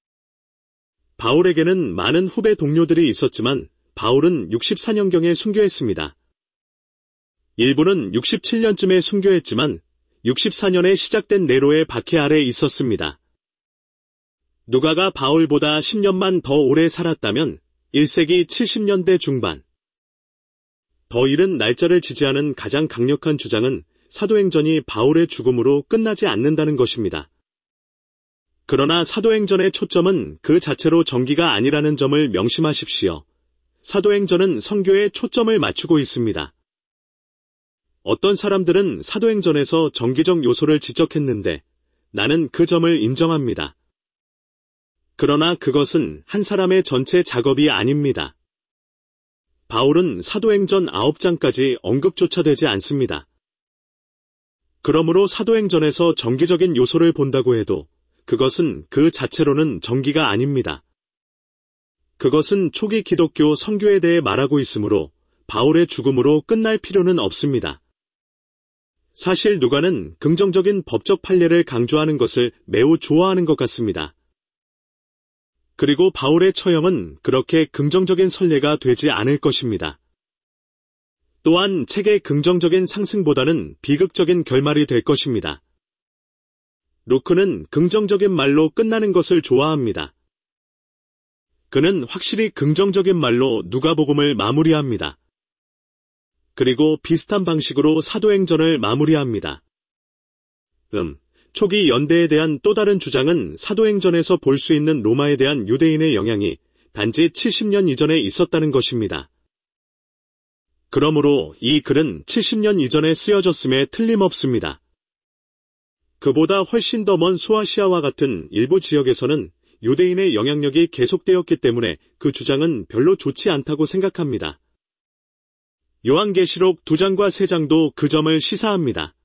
바울에게는 많은 후배 동료들이 있었지만 바울은 64년경에 순교했습니다. 일부는 67년쯤에 순교했지만 64년에 시작된 네로의 박해 아래 있었습니다. 누가가 바울보다 10년만 더 오래 살았다면 1세기 70년대 중반. 더 이른 날짜를 지지하는 가장 강력한 주장은 사도행전이 바울의 죽음으로 끝나지 않는다는 것입니다. 그러나 사도행전의 초점은 그 자체로 정기가 아니라는 점을 명심하십시오. 사도행전은 선교에 초점을 맞추고 있습니다. 어떤 사람들은 사도행전에서 정기적 요소를 지적했는데 나는 그 점을 인정합니다. 그러나 그것은 한 사람의 전체 작업이 아닙니다. 바울은 사도행전 9장까지 언급조차 되지 않습니다. 그러므로 사도행전에서 정기적인 요소를 본다고 해도 그것은 그 자체로는 정기가 아닙니다. 그것은 초기 기독교 선교에 대해 말하고 있으므로 바울의 죽음으로 끝날 필요는 없습니다. 사실 누가는 긍정적인 법적 판례를 강조하는 것을 매우 좋아하는 것 같습니다. 그리고 바울의 처형은 그렇게 긍정적인 선례가 되지 않을 것입니다. 또한 책의 긍정적인 상승보다는 비극적인 결말이 될 것입니다. 루크는 긍정적인 말로 끝나는 것을 좋아합니다. 그는 확실히 긍정적인 말로 누가복음을 마무리합니다. 그리고 비슷한 방식으로 사도행전을 마무리합니다. 초기 연대에 대한 또 다른 주장은 사도행전에서 볼 수 있는 로마에 대한 유대인의 영향이 단지 70년 이전에 있었다는 것입니다. 그러므로 이 글은 70년 이전에 쓰여졌음에 틀림없습니다. 그보다 훨씬 더 먼 소아시아와 같은 일부 지역에서는 유대인의 영향력이 계속되었기 때문에 그 주장은 별로 좋지 않다고 생각합니다. 요한계시록 2장과 3장도 그 점을 시사합니다.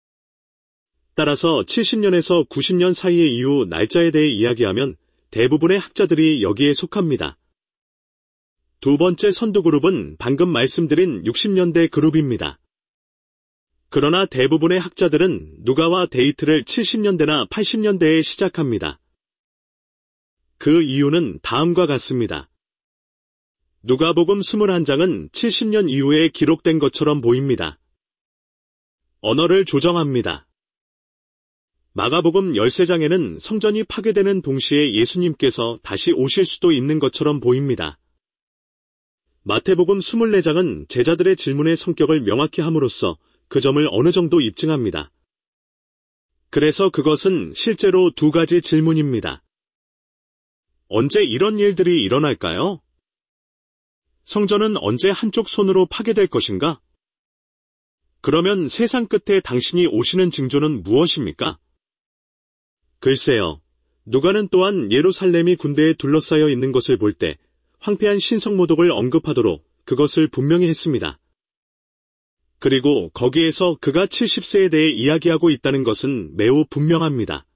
따라서 70년에서 90년 사이의 이후 날짜에 대해 이야기하면 대부분의 학자들이 여기에 속합니다. 두 번째 선두그룹은 방금 말씀드린 60년대 그룹입니다. 그러나 대부분의 학자들은 누가와 데이트를 70년대나 80년대에 시작합니다. 그 이유는 다음과 같습니다. 누가복음 21장은 70년 이후에 기록된 것처럼 보입니다. 언어를 조정합니다. 마가복음 13장에는 성전이 파괴되는 동시에 예수님께서 다시 오실 수도 있는 것처럼 보입니다. 마태복음 24장은 제자들의 질문의 성격을 명확히 함으로써 그 점을 어느 정도 입증합니다. 그래서 그것은 실제로 두 가지 질문입니다. 언제 이런 일들이 일어날까요? 성전은 언제 한쪽 손으로 파괴될 것인가? 그러면 세상 끝에 당신이 오시는 징조는 무엇입니까? 글쎄요, 누가는 또한 예루살렘이 군대에 둘러싸여 있는 것을 볼 때 황폐한 신성모독을 언급하도록 그것을 분명히 했습니다. 그리고 거기에서 그가 70세에 대해 이야기하고 있다는 것은 매우 분명합니다.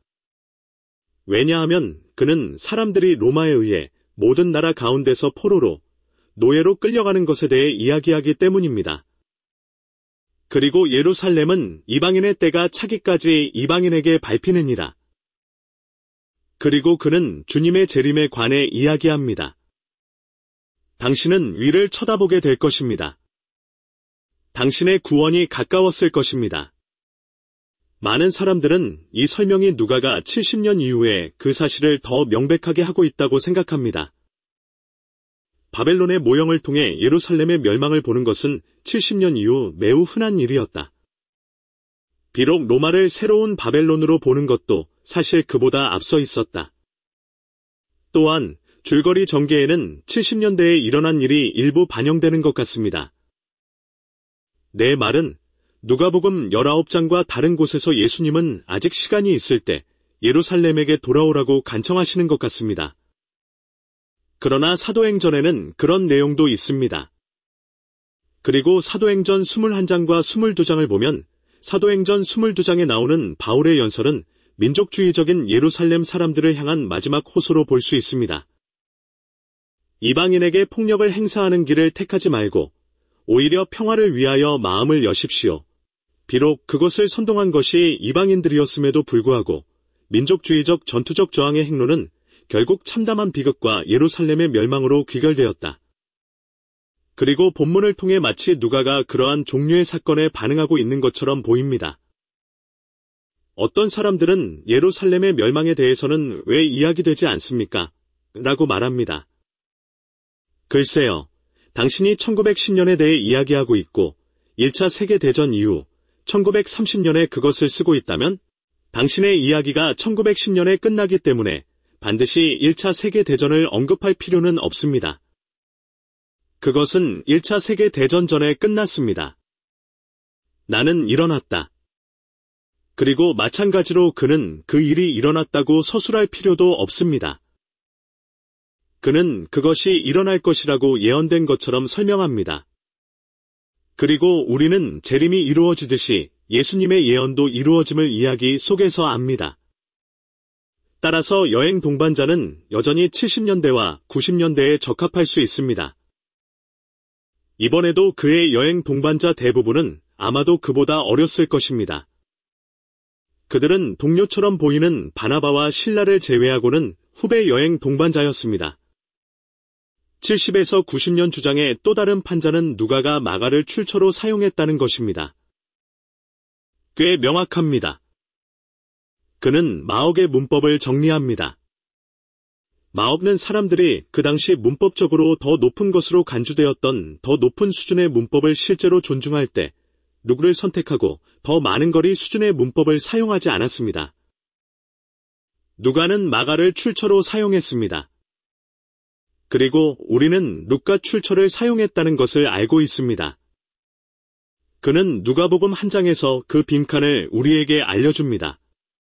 왜냐하면 그는 사람들이 로마에 의해 모든 나라 가운데서 포로로, 노예로 끌려가는 것에 대해 이야기하기 때문입니다. 그리고 예루살렘은 이방인의 때가 차기까지 이방인에게 밟히느니라. 그리고 그는 주님의 재림에 관해 이야기합니다. 당신은 위를 쳐다보게 될 것입니다. 당신의 구원이 가까웠을 것입니다. 많은 사람들은 이 설명이 누가가 70년 이후에 그 사실을 더 명백하게 하고 있다고 생각합니다. 바벨론의 모형을 통해 예루살렘의 멸망을 보는 것은 70년 이후 매우 흔한 일이었다. 비록 로마를 새로운 바벨론으로 보는 것도 사실 그보다 앞서 있었다. 또한 줄거리 전개에는 70년대에 일어난 일이 일부 반영되는 것 같습니다. 내 말은 누가복음 19장과 다른 곳에서 예수님은 아직 시간이 있을 때 예루살렘에게 돌아오라고 간청하시는 것 같습니다. 그러나 사도행전에는 그런 내용도 있습니다. 그리고 사도행전 21장과 22장을 보면 사도행전 22장에 나오는 바울의 연설은 민족주의적인 예루살렘 사람들을 향한 마지막 호소로 볼 수 있습니다. 이방인에게 폭력을 행사하는 길을 택하지 말고 오히려 평화를 위하여 마음을 여십시오. 비록 그것을 선동한 것이 이방인들이었음에도 불구하고 민족주의적 전투적 저항의 행로는 결국 참담한 비극과 예루살렘의 멸망으로 귀결되었다. 그리고 본문을 통해 마치 누가가 그러한 종류의 사건에 반응하고 있는 것처럼 보입니다. 어떤 사람들은 예루살렘의 멸망에 대해서는 왜 이야기되지 않습니까? 라고 말합니다. 글쎄요, 당신이 1910년에 대해 이야기하고 있고 1차 세계대전 이후 1930년에 그것을 쓰고 있다면 당신의 이야기가 1910년에 끝나기 때문에 반드시 1차 세계대전을 언급할 필요는 없습니다. 그것은 1차 세계대전 전에 끝났습니다. 나는 일어났다. 그리고 마찬가지로 그는 그 일이 일어났다고 서술할 필요도 없습니다. 그는 그것이 일어날 것이라고 예언된 것처럼 설명합니다. 그리고 우리는 재림이 이루어지듯이 예수님의 예언도 이루어짐을 이야기 속에서 압니다. 따라서 여행 동반자는 여전히 70년대와 90년대에 적합할 수 있습니다. 이번에도 그의 여행 동반자 대부분은 아마도 그보다 어렸을 것입니다. 그들은 동료처럼 보이는 바나바와 실라를 제외하고는 후배 여행 동반자였습니다. 70에서 90년 주장의 또 다른 판자는 누가가 마가를 출처로 사용했다는 것입니다. 꽤 명확합니다. 그는 마옥의 문법을 정리합니다. 마옥는 사람들이 그 당시 문법적으로 더 높은 것으로 간주되었던 더 높은 수준의 문법을 실제로 존중할 때 누구를 선택하고 더 많은 거리 수준의 문법을 사용하지 않았습니다. 누가는 마가를 출처로 사용했습니다. 그리고 우리는 누가 출처를 사용했다는 것을 알고 있습니다. 그는 누가복음 한 장에서 그 빈칸을 우리에게 알려줍니다.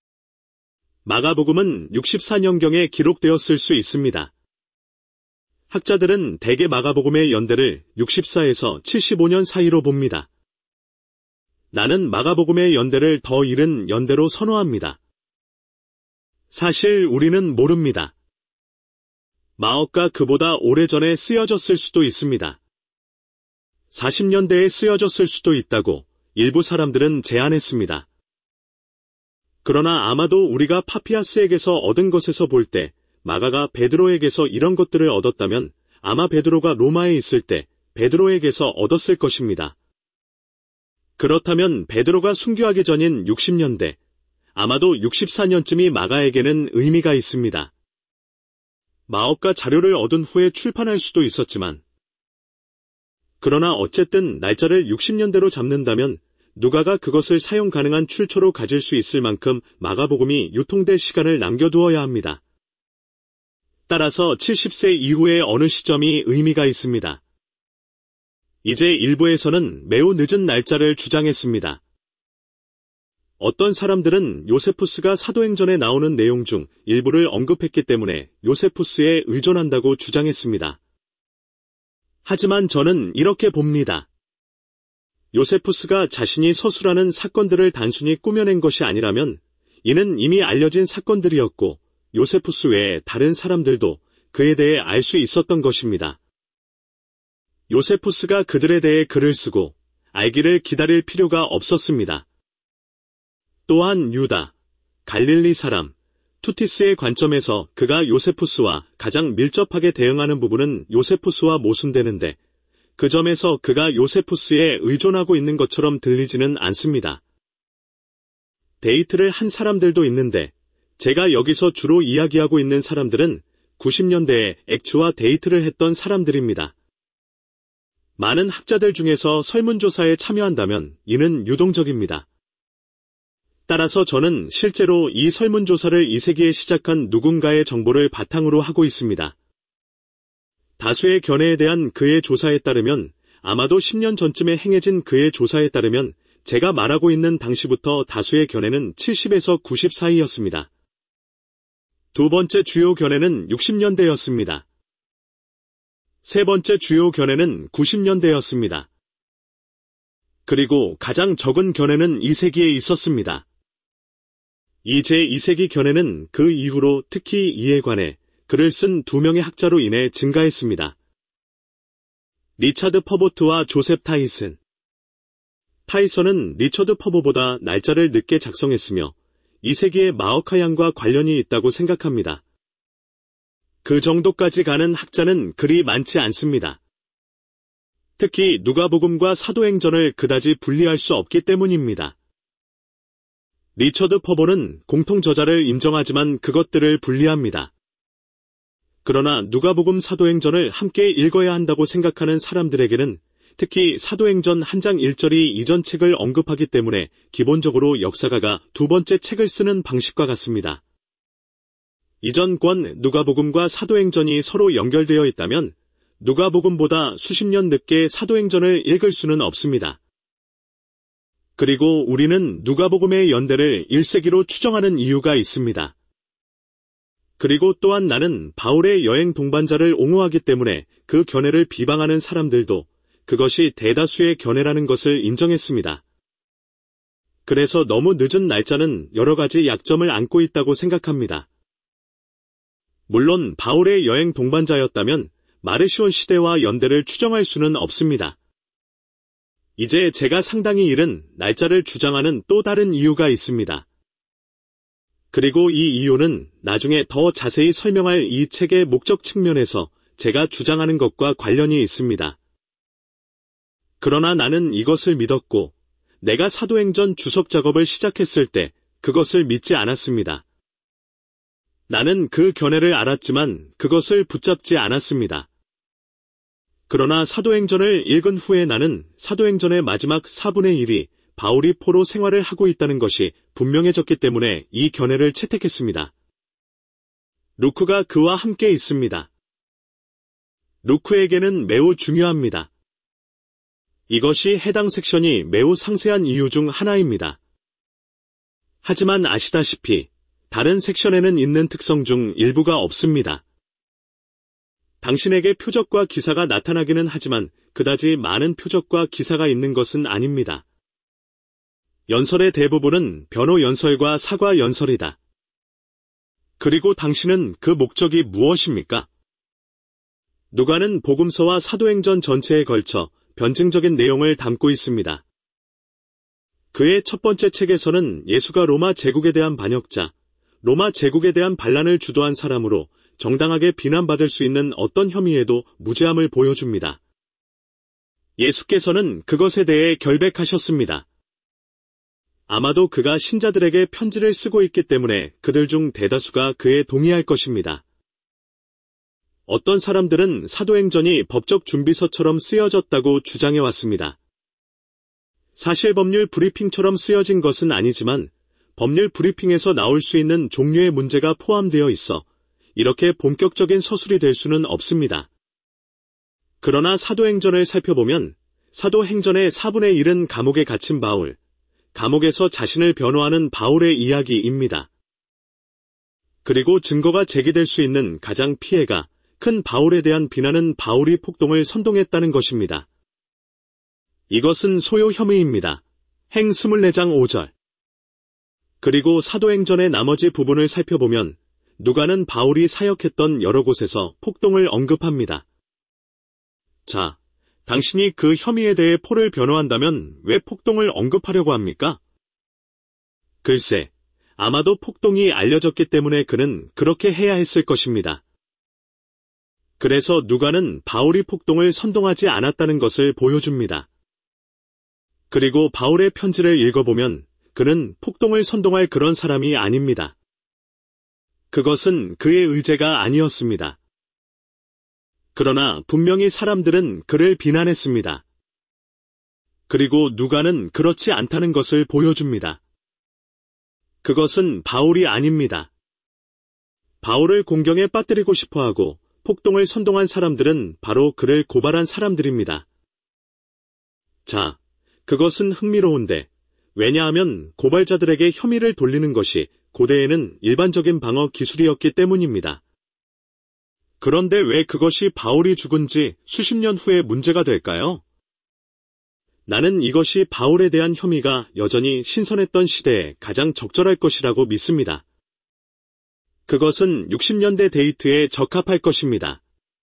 마가복음은 64년경에 기록되었을 수 있습니다. 학자들은 대개 마가복음의 연대를 64에서 75년 사이로 봅니다. 나는 마가복음의 연대를 더 이른 연대로 선호합니다. 사실 우리는 모릅니다. 마옥가 그보다 오래전에 쓰여졌을 수도 있습니다. 40년대에 쓰여졌을 수도 있다고 일부 사람들은 제안했습니다. 그러나 아마도 우리가 파피아스에게서 얻은 것에서 볼 때 마가가 베드로에게서 이런 것들을 얻었다면 아마 베드로가 로마에 있을 때 베드로에게서 얻었을 것입니다. 그렇다면 베드로가 순교하기 전인 60년대, 아마도 64년쯤이 마가에게는 의미가 있습니다. 마옥가 자료를 얻은 후에 출판할 수도 있었지만, 그러나 어쨌든 날짜를 60년대로 잡는다면 누가가 그것을 사용 가능한 출처로 가질 수 있을 만큼 마가복음이 유통될 시간을 남겨두어야 합니다. 따라서 70세 이후의 어느 시점이 의미가 있습니다. 이제 일부에서는 매우 늦은 날짜를 주장했습니다. 어떤 사람들은 요세푸스가 사도행전에 나오는 내용 중 일부를 언급했기 때문에 요세푸스에 의존한다고 주장했습니다. 하지만 저는 이렇게 봅니다. 요세푸스가 자신이 서술하는 사건들을 단순히 꾸며낸 것이 아니라면 이는 이미 알려진 사건들이었고 요세푸스 외에 다른 사람들도 그에 대해 알 수 있었던 것입니다. 요세푸스가 그들에 대해 글을 쓰고 알기를 기다릴 필요가 없었습니다. 또한 유다, 갈릴리 사람, 투티스의 관점에서 그가 요세푸스와 가장 밀접하게 대응하는 부분은 요세푸스와 모순되는데 그 점에서 그가 요세푸스에 의존하고 있는 것처럼 들리지는 않습니다. 데이트를 한 사람들도 있는데 제가 여기서 주로 이야기하고 있는 사람들은 90년대에 액츠와 데이트를 했던 사람들입니다. 많은 학자들 중에서 설문조사에 참여한다면 이는 유동적입니다. 따라서 저는 실제로 이 설문조사를 이 세기에 시작한 누군가의 정보를 바탕으로 하고 있습니다. 다수의 견해에 대한 그의 조사에 따르면 아마도 10년 전쯤에 행해진 그의 조사에 따르면 제가 말하고 있는 당시부터 다수의 견해는 70에서 90 사이였습니다. 두 번째 주요 견해는 60년대였습니다. 세 번째 주요 견해는 90년대였습니다. 그리고 가장 적은 견해는 2세기에 있었습니다. 이 제2세기 견해는 그 이후로 특히 이에 관해 글을 쓴 두 명의 학자로 인해 증가했습니다. 리차드 퍼보트와 조셉 타이슨. 타이선은 리처드 퍼보보다 날짜를 늦게 작성했으며 2세기의 마오카양과 관련이 있다고 생각합니다. 그 정도까지 가는 학자는 그리 많지 않습니다. 특히 누가복음과 사도행전을 그다지 분리할 수 없기 때문입니다. 리처드 퍼보는 공통 저자를 인정하지만 그것들을 분리합니다. 그러나 누가복음 사도행전을 함께 읽어야 한다고 생각하는 사람들에게는 특히 사도행전 한 장 1절이 이전 책을 언급하기 때문에 기본적으로 역사가가 두 번째 책을 쓰는 방식과 같습니다. 이전 권 누가복음과 사도행전이 서로 연결되어 있다면 누가복음보다 수십 년 늦게 사도행전을 읽을 수는 없습니다. 그리고 우리는 누가복음의 연대를 1세기로 추정하는 이유가 있습니다. 그리고 또한 나는 바울의 여행 동반자를 옹호하기 때문에 그 견해를 비방하는 사람들도 그것이 대다수의 견해라는 것을 인정했습니다. 그래서 너무 늦은 날짜는 여러 가지 약점을 안고 있다고 생각합니다. 물론 바울의 여행 동반자였다면 마르시온 시대와 연대를 추정할 수는 없습니다. 이제 제가 상당히 이른 날짜를 주장하는 또 다른 이유가 있습니다. 그리고 이 이유는 나중에 더 자세히 설명할 이 책의 목적 측면에서 제가 주장하는 것과 관련이 있습니다. 그러나 나는 이것을 믿었고, 내가 사도행전 주석 작업을 시작했을 때 그것을 믿지 않았습니다. 나는 그 견해를 알았지만 그것을 붙잡지 않았습니다. 그러나 사도행전을 읽은 후에 나는 사도행전의 마지막 4분의 1이 바울이 포로 생활을 하고 있다는 것이 분명해졌기 때문에 이 견해를 채택했습니다. 루크가 그와 함께 있습니다. 루크에게는 매우 중요합니다. 이것이 해당 섹션이 매우 상세한 이유 중 하나입니다. 하지만 아시다시피 다른 섹션에는 있는 특성 중 일부가 없습니다. 당신에게 표적과 기사가 나타나기는 하지만 그다지 많은 표적과 기사가 있는 것은 아닙니다. 연설의 대부분은 변호 연설과 사과 연설이다. 그리고 당신은 그 목적이 무엇입니까? 누가는 복음서와 사도행전 전체에 걸쳐 변증적인 내용을 담고 있습니다. 그의 첫 번째 책에서는 예수가 로마 제국에 대한 반역자, 로마 제국에 대한 반란을 주도한 사람으로 정당하게 비난받을 수 있는 어떤 혐의에도 무죄함을 보여줍니다. 예수께서는 그것에 대해 결백하셨습니다. 아마도 그가 신자들에게 편지를 쓰고 있기 때문에 그들 중 대다수가 그에 동의할 것입니다. 어떤 사람들은 사도행전이 법적 준비서처럼 쓰여졌다고 주장해왔습니다. 사실 법률 브리핑처럼 쓰여진 것은 아니지만 법률 브리핑에서 나올 수 있는 종류의 문제가 포함되어 있어 이렇게 본격적인 서술이 될 수는 없습니다. 그러나 사도행전을 살펴보면 사도행전의 4분의 1은 감옥에 갇힌 바울, 감옥에서 자신을 변호하는 바울의 이야기입니다. 그리고 증거가 제기될 수 있는 가장 피해가 큰 바울에 대한 비난은 바울이 폭동을 선동했다는 것입니다. 이것은 소요 혐의입니다. 행 24장 5절. 그리고 사도행전의 나머지 부분을 살펴보면 누가는 바울이 사역했던 여러 곳에서 폭동을 언급합니다. 자, 당신이 그 혐의에 대해 포를 변호한다면 왜 폭동을 언급하려고 합니까? 글쎄, 아마도 폭동이 알려졌기 때문에 그는 그렇게 해야 했을 것입니다. 그래서 누가는 바울이 폭동을 선동하지 않았다는 것을 보여줍니다. 그리고 바울의 편지를 읽어보면 그는 폭동을 선동할 그런 사람이 아닙니다. 그것은 그의 의제가 아니었습니다. 그러나 분명히 사람들은 그를 비난했습니다. 그리고 누가는 그렇지 않다는 것을 보여줍니다. 그것은 바울이 아닙니다. 바울을 공경에 빠뜨리고 싶어하고 폭동을 선동한 사람들은 바로 그를 고발한 사람들입니다. 자, 그것은 흥미로운데 왜냐하면 고발자들에게 혐의를 돌리는 것이 고대에는 일반적인 방어 기술이었기 때문입니다. 그런데 왜 그것이 바울이 죽은 지 수십 년 후에 문제가 될까요? 나는 이것이 바울에 대한 혐의가 여전히 신선했던 시대에 가장 적절할 것이라고 믿습니다. 그것은 60년대 데이트에 적합할 것입니다.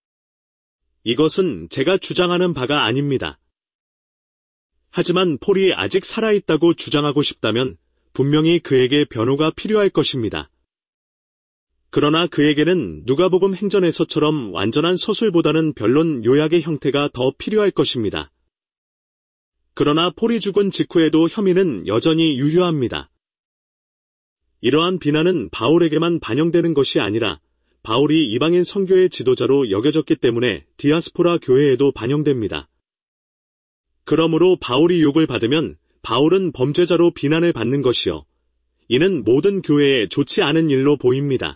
이것은 제가 주장하는 바가 아닙니다. 하지만 폴이 아직 살아있다고 주장하고 싶다면 분명히 그에게 변호가 필요할 것입니다. 그러나 그에게는 누가복음 행전에서처럼 완전한 서술보다는 변론 요약의 형태가 더 필요할 것입니다. 그러나 폴이 죽은 직후에도 혐의는 여전히 유효합니다. 이러한 비난은 바울에게만 반영되는 것이 아니라 바울이 이방인 선교의 지도자로 여겨졌기 때문에 디아스포라 교회에도 반영됩니다. 그러므로 바울이 욕을 받으면 바울은 범죄자로 비난을 받는 것이요. 이는 모든 교회에 좋지 않은 일로 보입니다.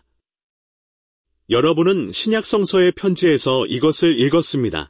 여러분은 신약 성서의 편지에서 이것을 읽었습니다.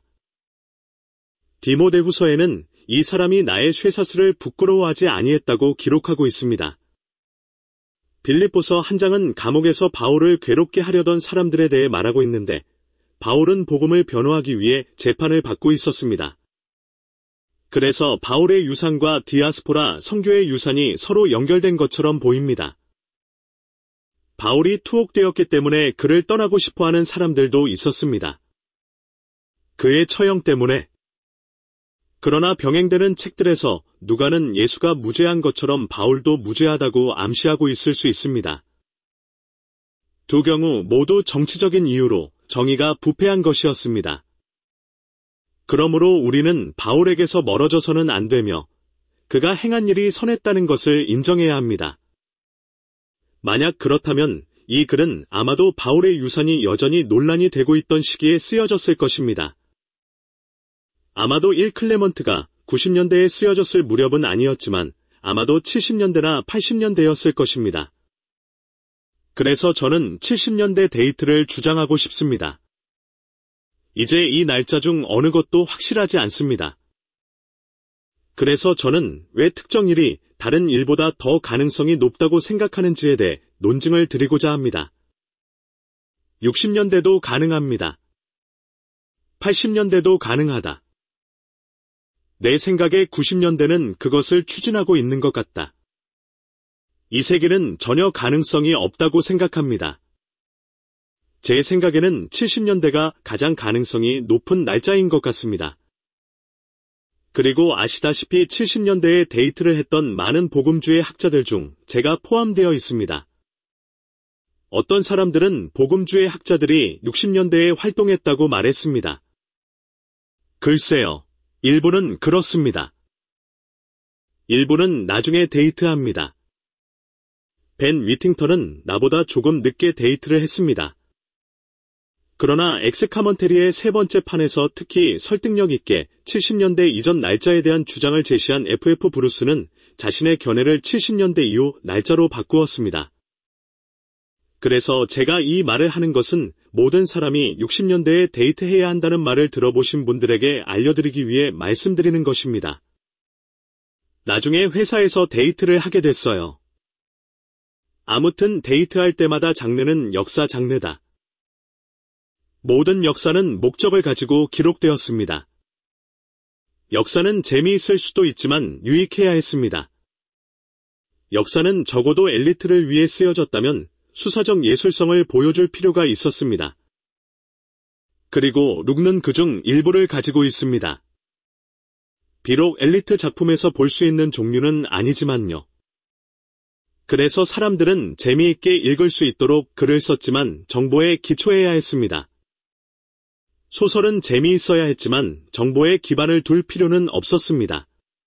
디모데후서에는 이 사람이 나의 쇠사슬을 부끄러워하지 아니했다고 기록하고 있습니다. 빌립보서 한 장은 감옥에서 바울을 괴롭게 하려던 사람들에 대해 말하고 있는데 바울은 복음을 변호하기 위해 재판을 받고 있었습니다. 그래서 바울의 유산과 디아스포라 선교의 유산이 서로 연결된 것처럼 보입니다. 바울이 투옥되었기 때문에 그를 떠나고 싶어하는 사람들도 있었습니다. 그의 처형 때문에. 그러나 병행되는 책들에서 누가는 예수가 무죄한 것처럼 바울도 무죄하다고 암시하고 있을 수 있습니다. 두 경우 모두 정치적인 이유로 정의가 부패한 것이었습니다. 그러므로 우리는 바울에게서 멀어져서는 안 되며 그가 행한 일이 선했다는 것을 인정해야 합니다. 만약 그렇다면 이 글은 아마도 바울의 유산이 여전히 논란이 되고 있던 시기에 쓰여졌을 것입니다. 아마도 1 클레먼트가 90년대에 쓰여졌을 무렵은 아니었지만 아마도 70년대나 80년대였을 것입니다. 그래서 저는 70년대 데이트를 주장하고 싶습니다. 이제 이 날짜 중 어느 것도 확실하지 않습니다. 그래서 저는 왜 특정 일이 다른 일보다 더 가능성이 높다고 생각하는지에 대해 논증을 드리고자 합니다. 60년대도 가능합니다. 80년대도 가능하다. 내 생각에 90년대는 그것을 추진하고 있는 것 같다. 이 세기는 전혀 가능성이 없다고 생각합니다. 제 생각에는 70년대가 가장 가능성이 높은 날짜인 것 같습니다. 그리고 아시다시피 70년대에 데이트를 했던 많은 복음주의 학자들 중 제가 포함되어 있습니다. 어떤 사람들은 복음주의 학자들이 60년대에 활동했다고 말했습니다. 글쎄요, 일부는 그렇습니다. 일부는 나중에 데이트합니다. 벤 위팅턴은 나보다 조금 늦게 데이트를 했습니다. 그러나 엑스카먼테리의 세 번째 판에서 특히 설득력 있게 70년대 이전 날짜에 대한 주장을 제시한 FF 브루스는 자신의 견해를 70년대 이후 날짜로 바꾸었습니다. 그래서 제가 이 말을 하는 것은 모든 사람이 60년대에 데이트해야 한다는 말을 들어보신 분들에게 알려드리기 위해 말씀드리는 것입니다. 나중에 회사에서 데이트를 하게 됐어요. 아무튼 데이트할 때마다 장르는 역사 장르다. 모든 역사는 목적을 가지고 기록되었습니다. 역사는 재미있을 수도 있지만 유익해야 했습니다. 역사는 적어도 엘리트를 위해 쓰여졌다면 수사적 예술성을 보여줄 필요가 있었습니다. 그리고 룩는 그중 일부를 가지고 있습니다. 비록 엘리트 작품에서 볼 수 있는 종류는 아니지만요. 그래서 사람들은 재미있게 읽을 수 있도록 글을 썼지만 정보에 기초해야 했습니다. 소설은 재미있어야 했지만 정보에 기반을 둘 필요는 없었습니다.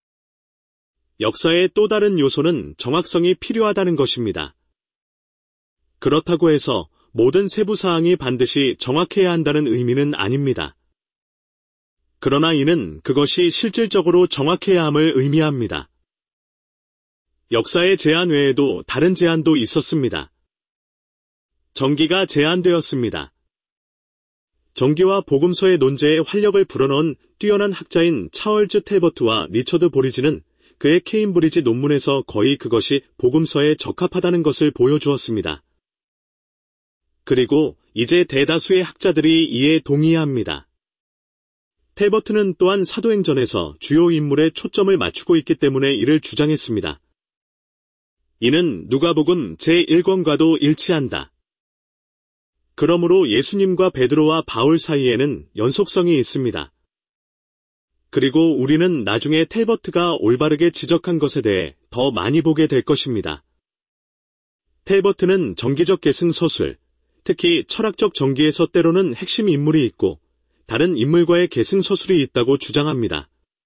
역사의 또 다른 요소는 정확성이 필요하다는 것입니다. 그렇다고 해서 모든 세부 사항이 반드시 정확해야 한다는 의미는 아닙니다. 그러나 이는 그것이 실질적으로 정확해야 함을 의미합니다. 역사의 제한 외에도 다른 제한도 있었습니다. 정기가 제한되었습니다. 정기와 복음서의 논제에 활력을 불어넣은 뛰어난 학자인 차얼즈 텔버트와 리처드 보리지는 그의 케임브리지 논문에서 거의 그것이 복음서에 적합하다는 것을 보여주었습니다. 그리고 이제 대다수의 학자들이 이에 동의합니다. 텔버트는 또한 사도행전에서 주요 인물에 초점을 맞추고 있기 때문에 이를 주장했습니다. 이는 누가복음 제1권과도 일치한다. 그러므로 예수님과 베드로와 바울 사이에는 연속성이 있습니다. 그리고 우리는 나중에 텔버트가 올바르게 지적한 것에 대해 더 많이 보게 될 것입니다. 텔버트는 정기적 계승 서술, 특히 철학적 정기에서 때로는 핵심 인물이 있고 다른 인물과의 계승 서술이 있다고 주장합니다.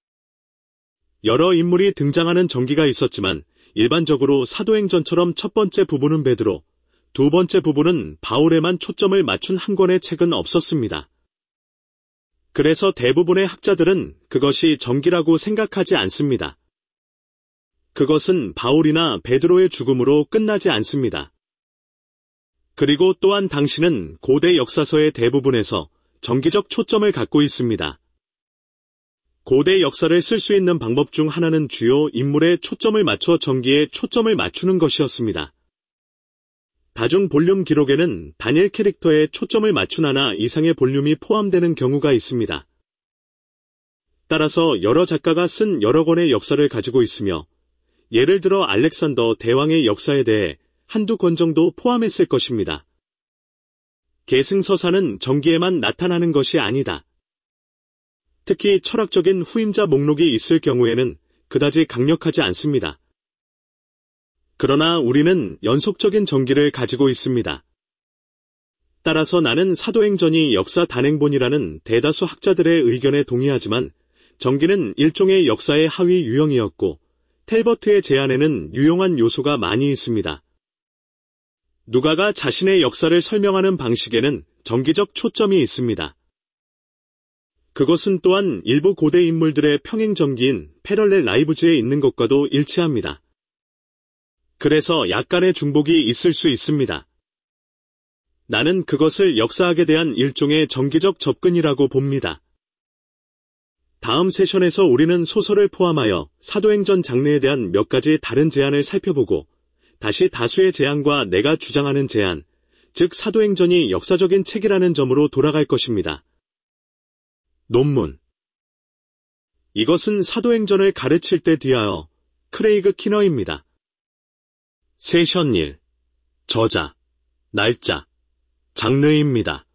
여러 인물이 등장하는 정기가 있었지만 일반적으로 사도행전처럼 첫 번째 부분은 베드로, 두 번째 부분은 바울에만 초점을 맞춘 한 권의 책은 없었습니다. 그래서 대부분의 학자들은 그것이 정기라고 생각하지 않습니다. 그것은 바울이나 베드로의 죽음으로 끝나지 않습니다. 그리고 또한 당신은 고대 역사서의 대부분에서 정기적 초점을 갖고 있습니다. 고대 역사를 쓸 수 있는 방법 중 하나는 주요 인물에 초점을 맞춰 정기에 초점을 맞추는 것이었습니다. 다중 볼륨 기록에는 단일 캐릭터에 초점을 맞춘 하나 이상의 볼륨이 포함되는 경우가 있습니다. 따라서 여러 작가가 쓴 여러 권의 역사를 가지고 있으며 예를 들어 알렉산더 대왕의 역사에 대해 한두 권 정도 포함했을 것입니다. 계승서사는 전기에만 나타나는 것이 아니다. 특히 철학적인 후임자 목록이 있을 경우에는 그다지 강력하지 않습니다. 그러나 우리는 연속적인 전기를 가지고 있습니다. 따라서 나는 사도행전이 역사 단행본이라는 대다수 학자들의 의견에 동의하지만 전기는 일종의 역사의 하위 유형이었고 텔버트의 제안에는 유용한 요소가 많이 있습니다. 누가가 자신의 역사를 설명하는 방식에는 전기적 초점이 있습니다. 그것은 또한 일부 고대 인물들의 평행전기인 패럴렐 라이브즈에 있는 것과도 일치합니다. 그래서 약간의 중복이 있을 수 있습니다. 나는 그것을 역사학에 대한 일종의 정기적 접근이라고 봅니다. 다음 세션에서 우리는 소설을 포함하여 사도행전 장르에 대한 몇 가지 다른 제안을 살펴보고 다시 다수의 제안과 내가 주장하는 제안, 즉 사도행전이 역사적인 책이라는 점으로 돌아갈 것입니다. 논문. 이것은 사도행전을 가르칠 때 뒤하여 크레이그 키너입니다. 세션 1. 저자, 날짜, 장르입니다.